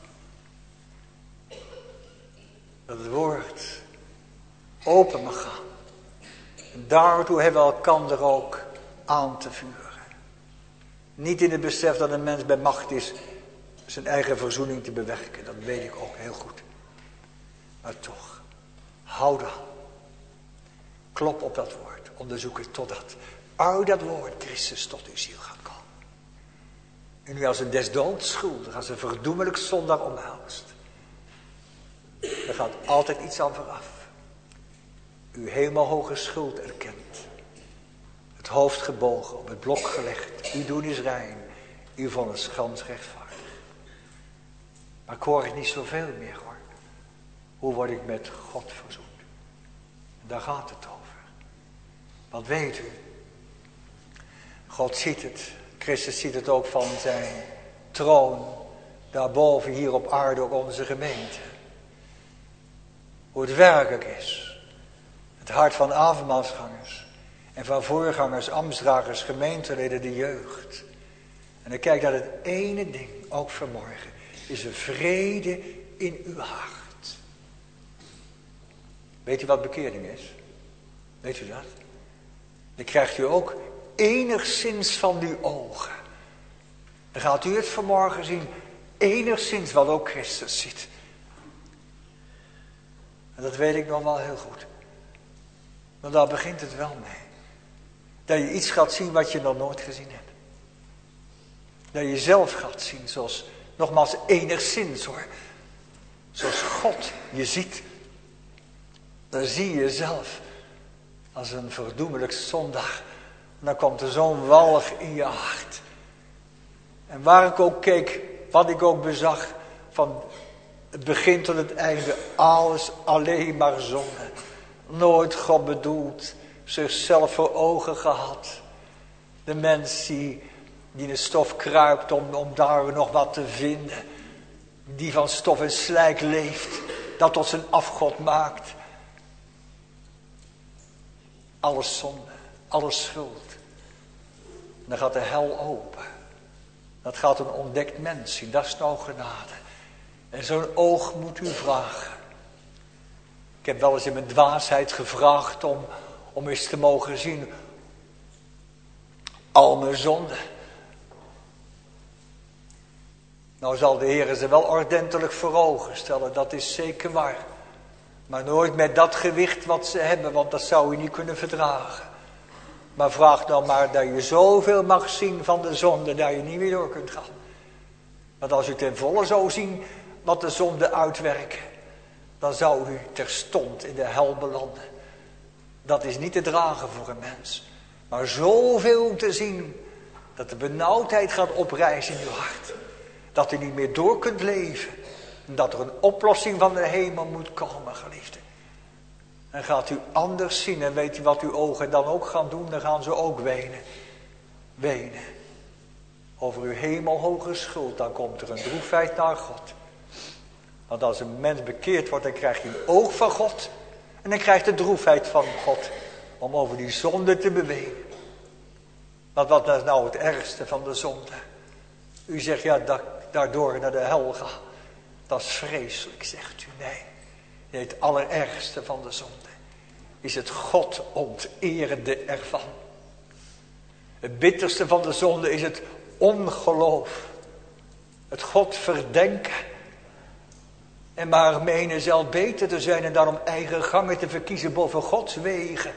Dat het woord open mag gaan. En daartoe hebben we elkander ook aan te vuren. Niet in het besef dat een mens bij macht is zijn eigen verzoening te bewerken. Dat weet ik ook heel goed. Maar toch, houd aan. Klop op dat woord. Onderzoek het totdat uit dat woord Christus tot uw ziel gaat komen. En u als een des doods schuldig, als een verdoemelijk zondaar omhelst. Er gaat altijd iets aan vooraf. Uw hemelhoge schuld erkent. Het hoofd gebogen, op het blok gelegd. Uw doen is rein. Uw vonnis gans rechtvaardig. Maar ik hoor het niet zoveel meer hoor. Hoe word ik met God verzoend? Daar gaat het over. Want weet u, God ziet het. Christus ziet het ook van zijn troon. Daarboven hier op aarde ook onze gemeente. Hoe het werkelijk is. Het hart van avondmaalsgangers. En van voorgangers, ambtsdragers, gemeenteleden, de jeugd. En dan kijk naar het ene ding, ook vanmorgen. Is er vrede in uw hart. Weet u wat bekering is? Weet u dat? Dan krijgt u ook enigszins van uw ogen. Dan gaat u het vanmorgen zien. Enigszins wat ook Christus ziet. En dat weet ik nog wel heel goed. Maar daar begint het wel mee. Dat je iets gaat zien wat je nog nooit gezien hebt. Dat je zelf gaat zien zoals, nogmaals enigszins hoor. Zoals God je ziet. Dan zie je jezelf als een verdoemelijk zondag. En dan komt er zo'n walg in je hart. En waar ik ook keek, wat ik ook bezag, van het begin tot het einde, alles alleen maar zonde. Nooit God bedoeld, zichzelf voor ogen gehad. De mens die, die in de stof kruipt om, om daar nog wat te vinden. Die van stof en slijk leeft, dat tot zijn afgod maakt. Alles zonde, alles schuld. En dan gaat de hel open. Dat gaat een ontdekt mens zien, dat is nou genade. En zo'n oog moet u vragen. Ik heb wel eens in mijn dwaasheid gevraagd om, om eens te mogen zien al mijn zonden. Nou zal de Heer ze wel ordentelijk voor ogen stellen, dat is zeker waar. Maar nooit met dat gewicht wat ze hebben, want dat zou u niet kunnen verdragen. Maar vraag dan maar dat je zoveel mag zien van de zonde, dat je niet meer door kunt gaan. Want als u ten volle zou zien wat de zonde uitwerken, dan zou u terstond in de hel belanden. Dat is niet te dragen voor een mens. Maar zoveel om te zien dat de benauwdheid gaat oprijzen in uw hart. Dat u niet meer door kunt leven. En dat er een oplossing van de hemel moet komen, geliefde. En gaat u anders zien en weet u wat uw ogen dan ook gaan doen, dan gaan ze ook wenen. Wenen. Over uw hemelhoge schuld, dan komt er een droefheid naar God. Want als een mens bekeerd wordt, dan krijgt hij een oog van God. En dan krijgt hij de droefheid van God om over die zonde te bewegen. Want wat is nou het ergste van de zonde? U zegt, ja, da- daardoor naar de hel gaan. Dat is vreselijk, zegt u. Nee, nee, het allerergste van de zonde is het God onterende ervan. Het bitterste van de zonde is het ongeloof. Het God verdenken. En maar menen zelf beter te zijn en daarom eigen gangen te verkiezen boven Gods wegen.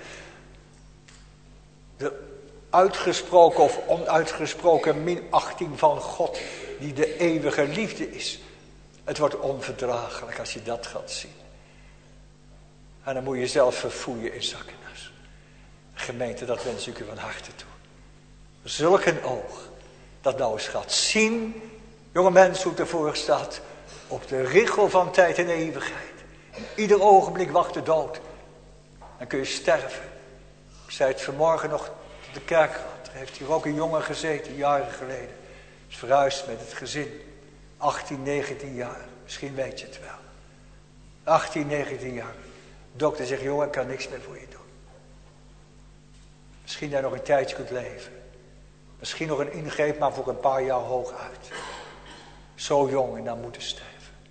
De uitgesproken of onuitgesproken minachting van God die de eeuwige liefde is. Het wordt onverdraaglijk als je dat gaat zien. En dan moet je jezelf verfoeien in zak en as. Gemeente, dat wens ik u van harte toe. Zulk een oog dat nou eens gaat zien, jonge mensen, hoe het ervoor staat, op de richel van tijd en eeuwigheid. En ieder ogenblik wacht de dood. Dan kun je sterven. Ik zei het vanmorgen nog op de kerkraad. Er heeft hier ook een jongen gezeten, jaren geleden. Is verhuisd met het gezin. achttien, negentien jaar. Misschien weet je het wel. achttien, negentien jaar. De dokter zegt, jongen, ik kan niks meer voor je doen. Misschien dat je nog een tijdje kunt leven. Misschien nog een ingreep, maar voor een paar jaar hooguit. Zo jong en dan moeten sterven.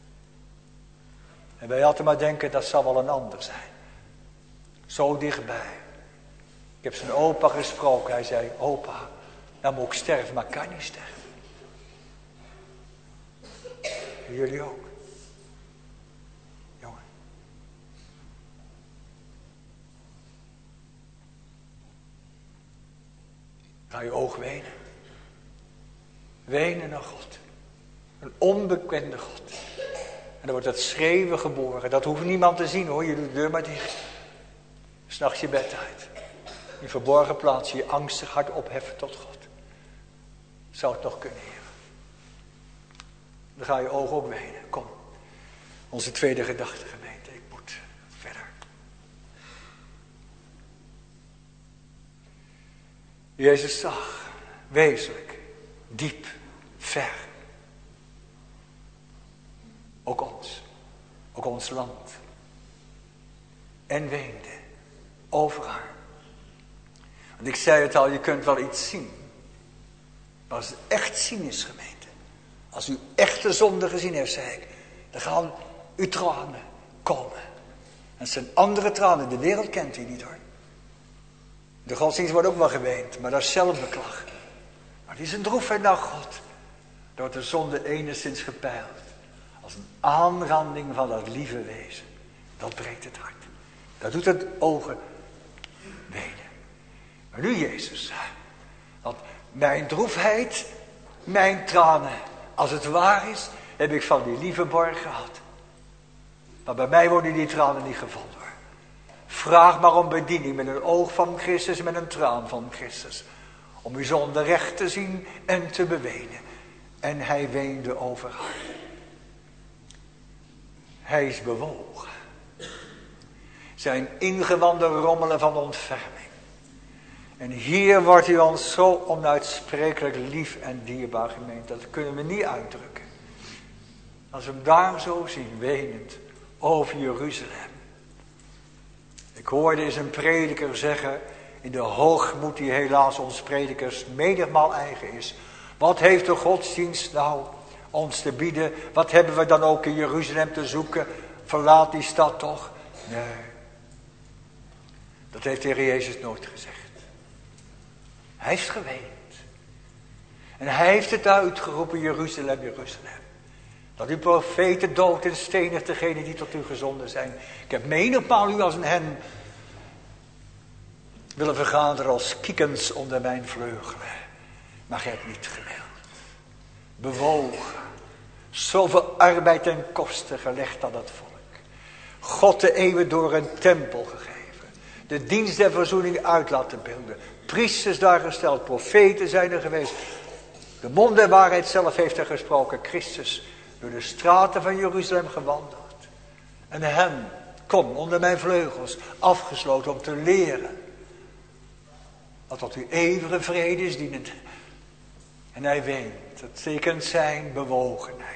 En wij hadden maar denken, dat zal wel een ander zijn. Zo dichtbij. Ik heb zijn opa gesproken. Hij zei, opa, dan moet ik sterven, maar ik kan niet sterven. En jullie ook. Jongen. ga je oog wenen. Wenen naar God. Een onbekende God. En dan wordt dat schreeuwen geboren. Dat hoeft niemand te zien hoor. Je doet de deur maar dicht. S'nachts je bed uit. In verborgen plaats je angstig hart opheffen tot God. Zou het nog kunnen, Heer? Dan ga je ogen ook wenen. Kom. Onze tweede gedachte, gemeente. Ik moet verder. Jezus zag. Wezenlijk. Diep. Ver. Ook ons. Ook ons land. En weende. Over haar. Want ik zei het al, je kunt wel iets zien. Maar als het echt zien is, gemeente. Als u echte zonde gezien heeft, zei ik. Dan gaan uw tranen komen. En het zijn andere tranen. De wereld kent u niet hoor. De godsdienst wordt ook wel geweend. Maar dat is zelfbeklag. Maar die is een droefheid naar God. Door de zonde enigszins gepeild. Als een aanranding van dat lieve wezen. Dat breekt het hart. Dat doet het ogen wenen. Maar nu Jezus. Want mijn droefheid, mijn tranen. Als het waar is, heb ik van die lieve borg gehad. Maar bij mij worden die tranen niet gevonden hoor. Vraag maar om bediening met een oog van Christus, met een traan van Christus. Om uw zonde recht te zien en te bewenen. En hij weende over haar. Hij is bewogen. Zijn ingewanden rommelen van ontferming. En hier wordt hij ons zo onuitsprekelijk lief en dierbaar gemeente. Dat kunnen we niet uitdrukken. Als we hem daar zo zien, wenend over Jeruzalem. Ik hoorde eens een prediker zeggen, in de hoogmoed die helaas ons predikers menigmaal eigen is. Wat heeft de godsdienst nou ons te bieden? Wat hebben we dan ook in Jeruzalem te zoeken? Verlaat die stad toch? Nee. Dat heeft de Heer Jezus nooit gezegd. Hij heeft geweend. En hij heeft het uitgeroepen, Jeruzalem, Jeruzalem. Dat uw profeten dood en stenigt degenen die tot u gezonden zijn. Ik heb menigmaal u als een hen willen vergaderen als kiekens onder mijn vleugelen. Maar gij hebt niet gewild. Bewogen. Zoveel arbeid en kosten gelegd aan het volk. God de eeuwen door een tempel gegeven. De dienst der verzoening uit laten beelden. Priesters daar gesteld. Profeten zijn er geweest. De mond der waarheid zelf heeft er gesproken. Christus door de straten van Jeruzalem gewandeld. En hem, kom onder mijn vleugels, afgesloten om te leren. Wat tot uw eeuwige vrede is dienend. En hij weent. Dat tekent zijn bewogenheid.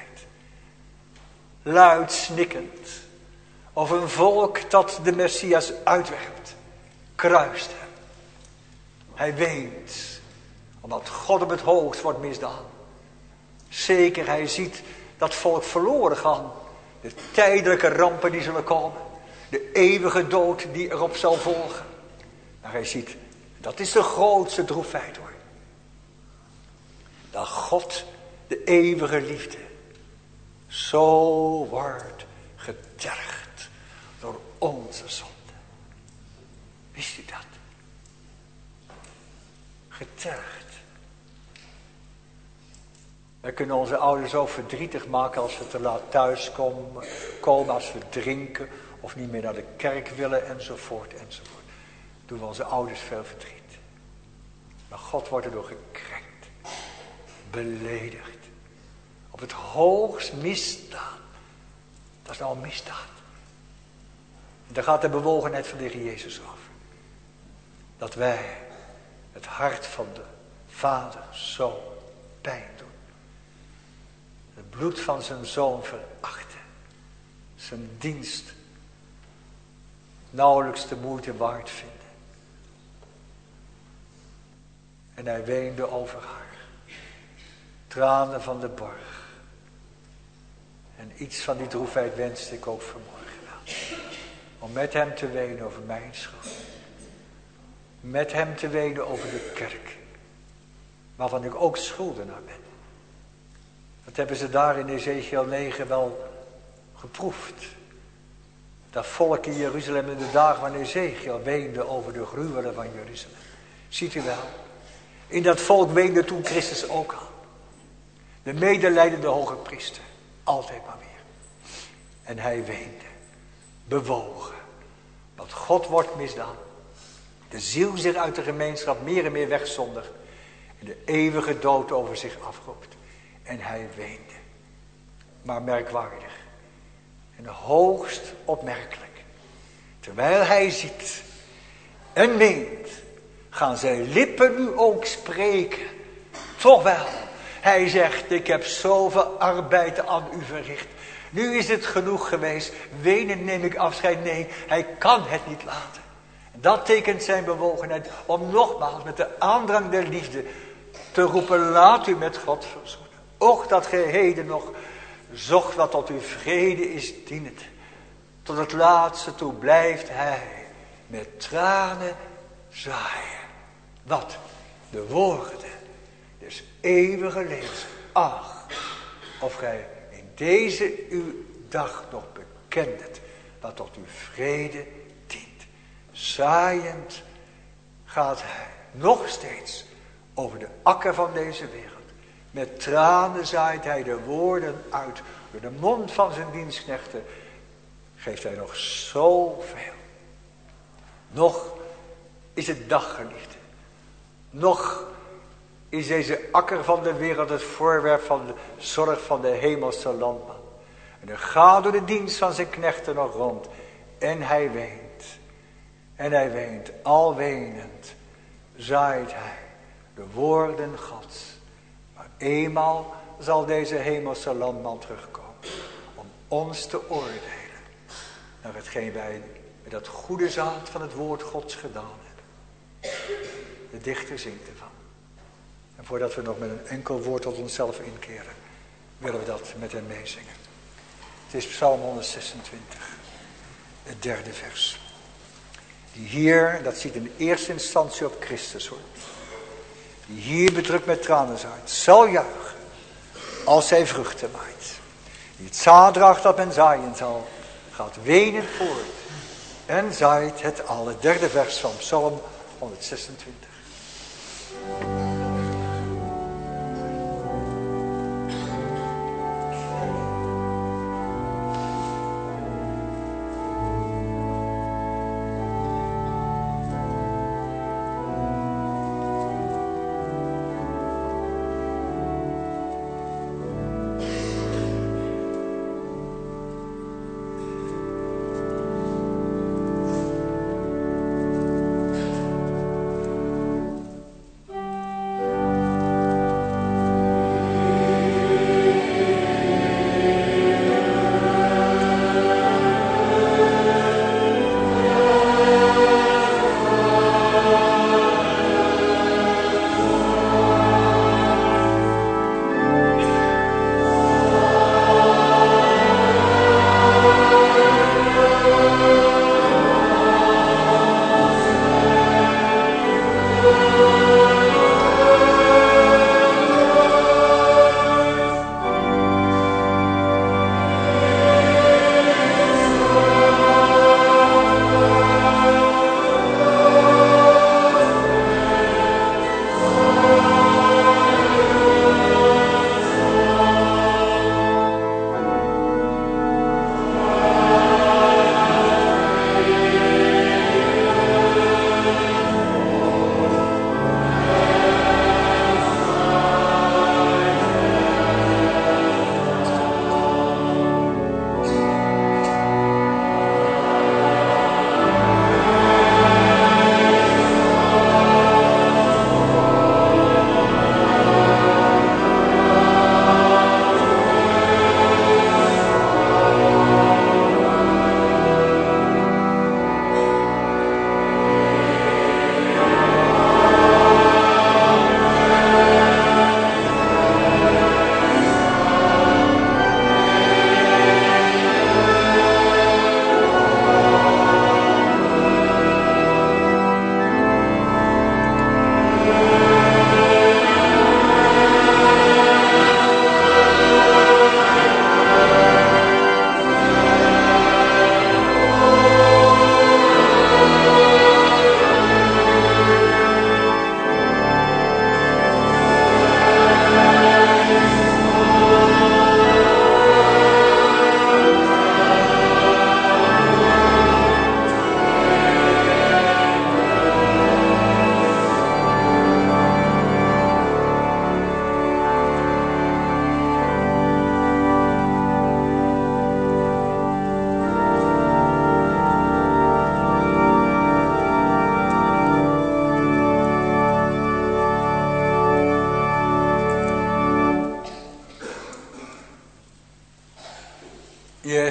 Luid snikkend. Of een volk dat de Messias uitwerpt. Kruist hem. Hij weent. Omdat God op het hoogst wordt misdaan. Zeker, hij ziet dat volk verloren gaan. De tijdelijke rampen die zullen komen. De eeuwige dood die erop zal volgen. Maar hij ziet, dat is de grootste droefheid hoor. Dat God, de eeuwige liefde, zo wordt getergd door onze zonde. Wist u dat? Getergd. Wij kunnen onze ouders ook verdrietig maken als we te laat thuis komen, komen als we drinken of niet meer naar de kerk willen enzovoort enzovoort. Doen we onze ouders veel verdriet. Maar God wordt erdoor gekrenkt, beledigd, op het hoogst misdaan. Dat is nou een misdaad. Daar gaat de bewogenheid van de Heer Jezus over. Dat wij het hart van de Vader zo pijn doen. Het bloed van zijn zoon verachten. Zijn dienst nauwelijks de moeite waard vinden. En hij weende over haar. Tranen van de borg. En iets van die droefheid wenste ik ook vanmorgen wel. Om met hem te wenen over mijn schuld. Met hem te wenen over de kerk. Waarvan ik ook schuldenaar ben. Dat hebben ze daar in Ezekiel negen wel geproefd. Dat volk in Jeruzalem in de dagen van Ezekiel weende over de gruwelen van Jeruzalem. Ziet u wel? In dat volk weende toen Christus ook al. De medelijdende hoge priester. Altijd maar weer. En hij weende. Bewogen. Want God wordt misdaan. De ziel zich uit de gemeenschap meer en meer wegzondigt. En de eeuwige dood over zich afroept. En hij weende. Maar merkwaardig. En hoogst opmerkelijk. Terwijl hij ziet. En meent. Gaan zijn lippen nu ook spreken. Toch wel. Hij zegt, ik heb zoveel arbeid aan u verricht. Nu is het genoeg geweest. Wenen neem ik afscheid. Nee, hij kan het niet laten. Dat tekent zijn bewogenheid. Om nogmaals met de aandrang der liefde te roepen. Laat u met God verzoenen. Och dat ge heden nog zocht wat tot uw vrede is dienend. Tot het laatste toe blijft hij met tranen zaaien. Wat? De woorden des eeuwige levens. Ach, of gij in deze uw dag nog bekendet wat tot uw vrede dient. Zaaiend gaat hij nog steeds over de akker van deze wereld. Met tranen zaait hij de woorden uit. Door de mond van zijn dienstknechten geeft hij nog zoveel. Nog is het dag, geliefde. Nog is deze akker van de wereld het voorwerp van de zorg van de hemelse landman. En er gaat door de dienst van zijn knechten nog rond. En hij weent. En hij weent, al wenend, zaait hij de woorden Gods. Maar eenmaal zal deze hemelse landman terugkomen. Om ons te oordelen. Naar hetgeen wij met dat goede zaad van het woord Gods gedaan hebben. De dichter zingt ervan. En voordat we nog met een enkel woord tot onszelf inkeren, willen we dat met hem meezingen. Het is Psalm honderdzesentwintig, het derde vers. Die hier, dat ziet in eerste instantie op Christus hoor. Die hier bedrukt met tranen zaait, zal juichen als hij vruchten maait. Die het zaad draagt dat men zaaien zal, gaat wenend voort en zaait het al. Het derde vers van Psalm honderdzesentwintig.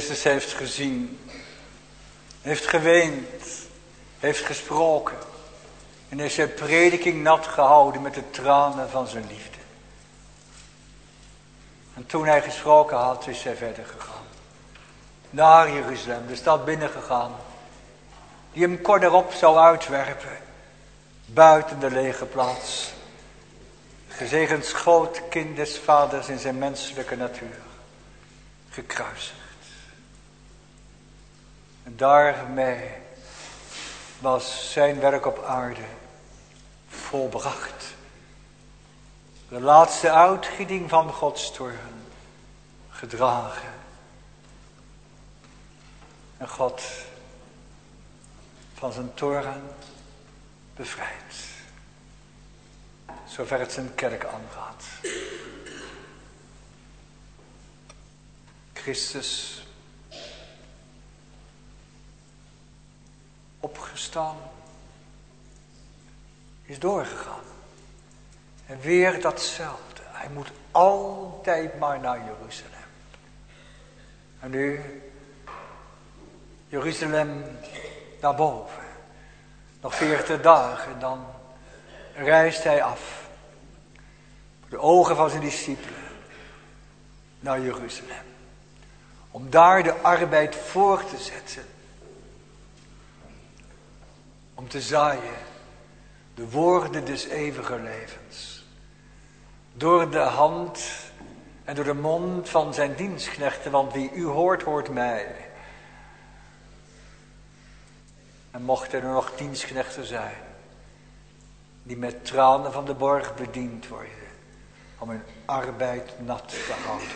Christus heeft gezien, heeft geweend, heeft gesproken en heeft zijn prediking nat gehouden met de tranen van zijn liefde. En toen hij gesproken had, is hij verder gegaan. Naar Jeruzalem, de stad binnengegaan, die hem kort erop zou uitwerpen, buiten de lege plaats. Gezegend schootkind des vaders in zijn menselijke natuur, gekruisigd. En daarmee was zijn werk op aarde volbracht. De laatste uitgieding van Gods toorn gedragen. En God van zijn toorn bevrijd. Zover het zijn kerk aangaat. Christus opgestaan is doorgegaan. En weer datzelfde. Hij moet altijd maar naar Jeruzalem. En nu Jeruzalem naar boven. Nog veertig dagen, dan reist hij af. Voor de ogen van zijn discipelen naar Jeruzalem. Om daar de arbeid voor te zetten. Om te zaaien de woorden des eeuwige levens. Door de hand en door de mond van zijn dienstknechten. Want wie u hoort, hoort mij. En mochten er nog dienstknechten zijn. Die met tranen van de borg bediend worden. Om hun arbeid nat te houden.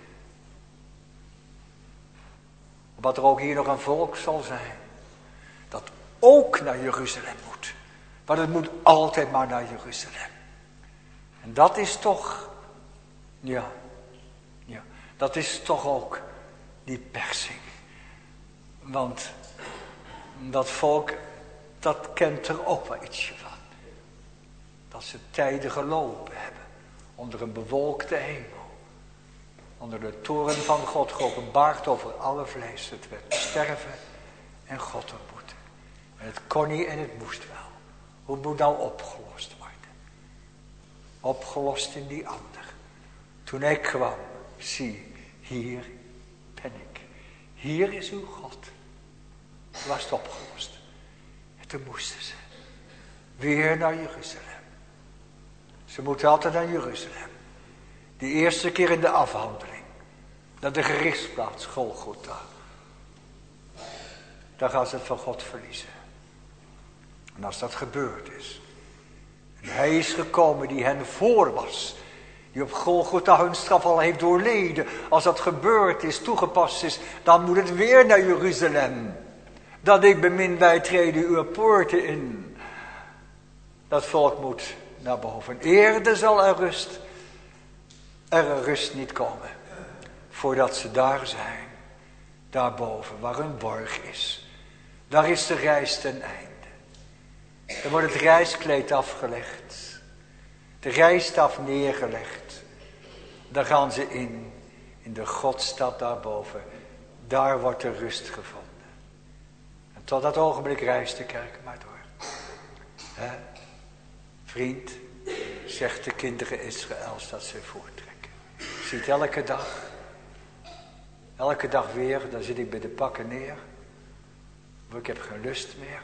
Wat er ook hier nog een volk zal zijn. Dat ook naar Jeruzalem moet. Maar het moet altijd maar naar Jeruzalem. En dat is toch. Ja. Ja. Dat is toch ook die persing. Want dat volk. Dat kent er ook wel ietsje van. Dat ze tijden gelopen hebben. Onder een bewolkte hemel. Onder de toren van God geopenbaard over alle vlees. Het werd sterven en God ontmoeten. En het kon niet en het moest wel. Hoe moet nou opgelost worden? Opgelost in die ander. Toen hij kwam, zie, hier ben ik. Hier is uw God. Toen was het opgelost. En toen moesten ze weer naar Jeruzalem. Ze moeten altijd naar Jeruzalem. Die eerste keer in de afhandeling. Naar de gerichtsplaats Golgotha. Daar gaan ze het van God verliezen. En als dat gebeurd is. En hij is gekomen die hen voor was. Die op Golgotha hun straf al heeft doorleden. Als dat gebeurd is, toegepast is. Dan moet het weer naar Jeruzalem. Dat ik bemin, wij treden uw poorten in. Dat volk moet naar boven. Eerder zal er rust. Er een rust niet komen. Voordat ze daar zijn. Daarboven, waar een borg is. Daar is de reis ten einde. Er wordt het reiskleed afgelegd. De reisstaf neergelegd. Daar gaan ze in. In de Godstad daarboven. Daar wordt de rust gevonden. En tot dat ogenblik reist de kerk maar door. He? Vriend, zegt de kinderen Israëls dat ze voortrekken. Ziet elke dag. Elke dag weer, dan zit ik bij de pakken neer. Want ik heb geen lust meer.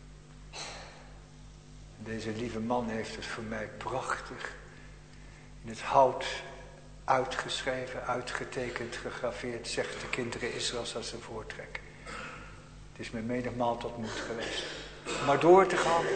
Deze lieve man heeft het voor mij prachtig in het hout uitgeschreven, uitgetekend, gegraveerd. Zegt de kinderen Israëls als ze voortrekken. Het is me menigmaal tot moed geweest. Maar door te gaan.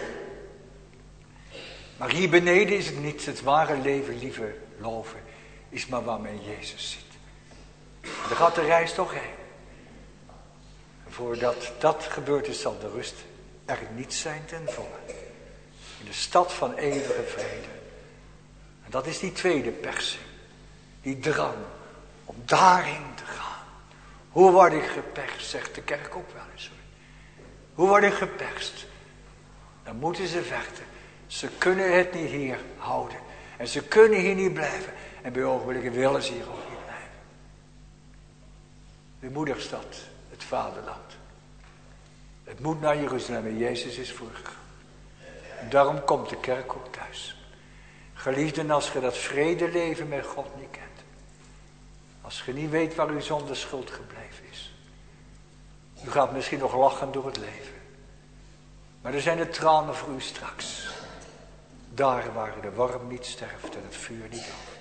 Maar hier beneden is het niet het ware leven, lieve loven. Is maar waar men Jezus ziet. Daar gaat de reis toch heen. En voordat dat gebeurd is, zal de rust er niet zijn ten volle. In de stad van eeuwige vrede. En dat is die tweede persing. Die drang om daarin te gaan. Hoe word ik geperst, zegt de kerk ook wel eens. Hoe word ik geperst? Dan moeten ze vechten. Ze kunnen het niet hier houden. En ze kunnen hier niet blijven. En bij ogenblikken willen ze hier ook niet blijven. de moederstad, het vaderland. Het moet naar Jeruzalem en Jezus is voorgegaan. En daarom komt de kerk ook thuis. Geliefden, als je dat vredeleven met God niet kent. Als je niet weet waar uw zonde schuld gebleven is. U gaat misschien nog lachen door het leven. Maar er zijn de tranen voor u straks. Daar waar de worm niet sterft en het vuur niet dooft.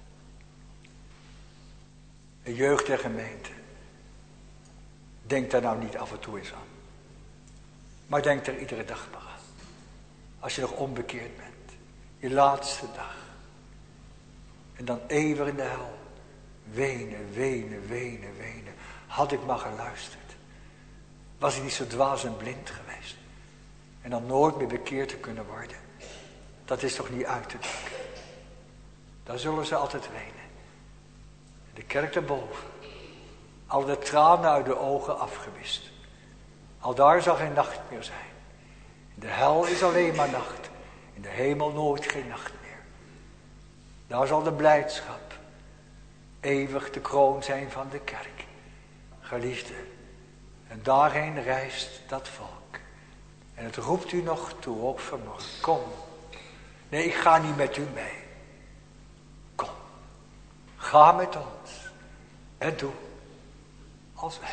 Een jeugd en gemeente. Denk daar nou niet af en toe eens aan. Maar denk er iedere dag maar aan. Als je nog onbekeerd bent. Je laatste dag. En dan eeuwig in de hel. Wenen, wenen, wenen, wenen. Had ik maar geluisterd. Was ik niet zo dwaas en blind geweest. En dan nooit meer bekeerd te kunnen worden. Dat is toch niet uit te denken. Daar zullen ze altijd wenen. De kerk daarboven. Al de tranen uit de ogen afgewist. Al daar zal geen nacht meer zijn. In de hel is alleen maar nacht. In de hemel nooit geen nacht meer. Daar zal de blijdschap eeuwig de kroon zijn van de kerk. Geliefde. En daarheen reist dat volk. En het roept u nog toe, ook vanmorgen. Kom. Nee, ik ga niet met u mee. Kom. Ga met ons. En doe als wij.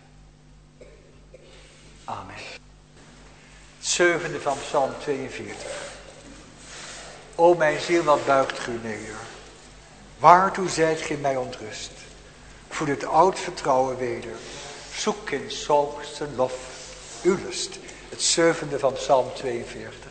Amen. Het zevende van Psalm tweeënveertig. O mijn ziel, wat buigt gij neer. Waartoe zijt gij mij ontrust? Voed het oud vertrouwen weder. Zoek in zoogste lof uw lust. Het zevende van Psalm tweeënveertig.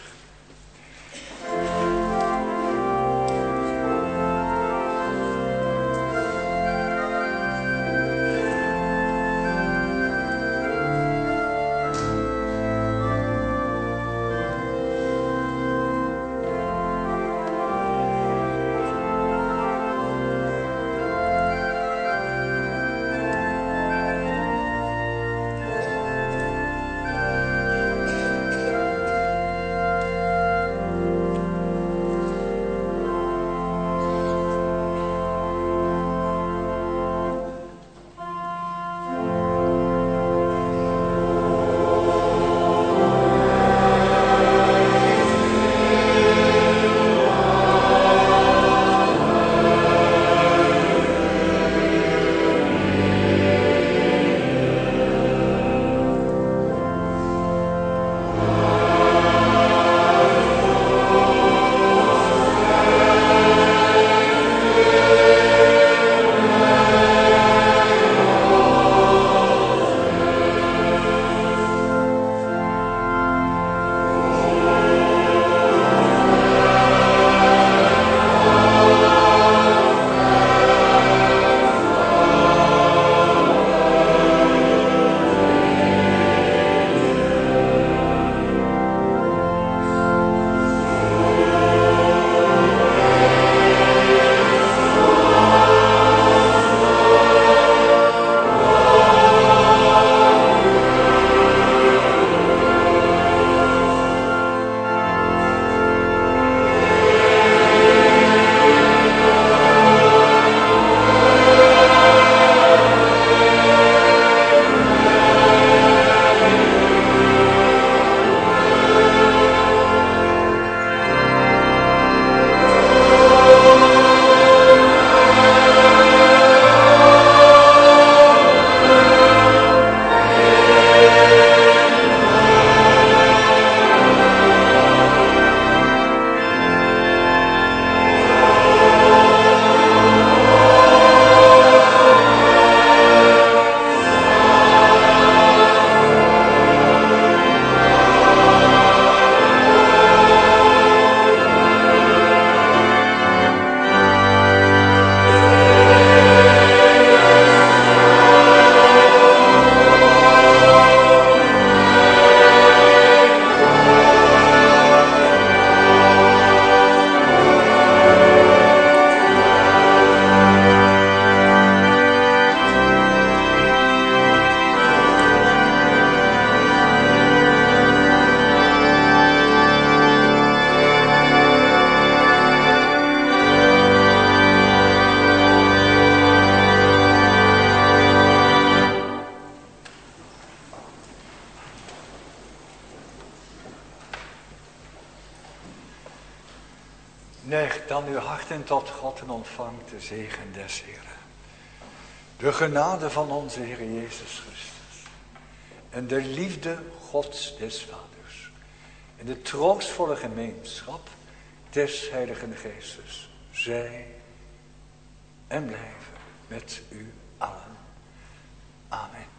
Neig dan uw harten tot God en ontvangt de zegen des Heeren. De genade van onze Heer Jezus Christus. En de liefde Gods des Vaders. En de troostvolle gemeenschap des Heiligen Geestes. Zij en blijven met u allen. Amen.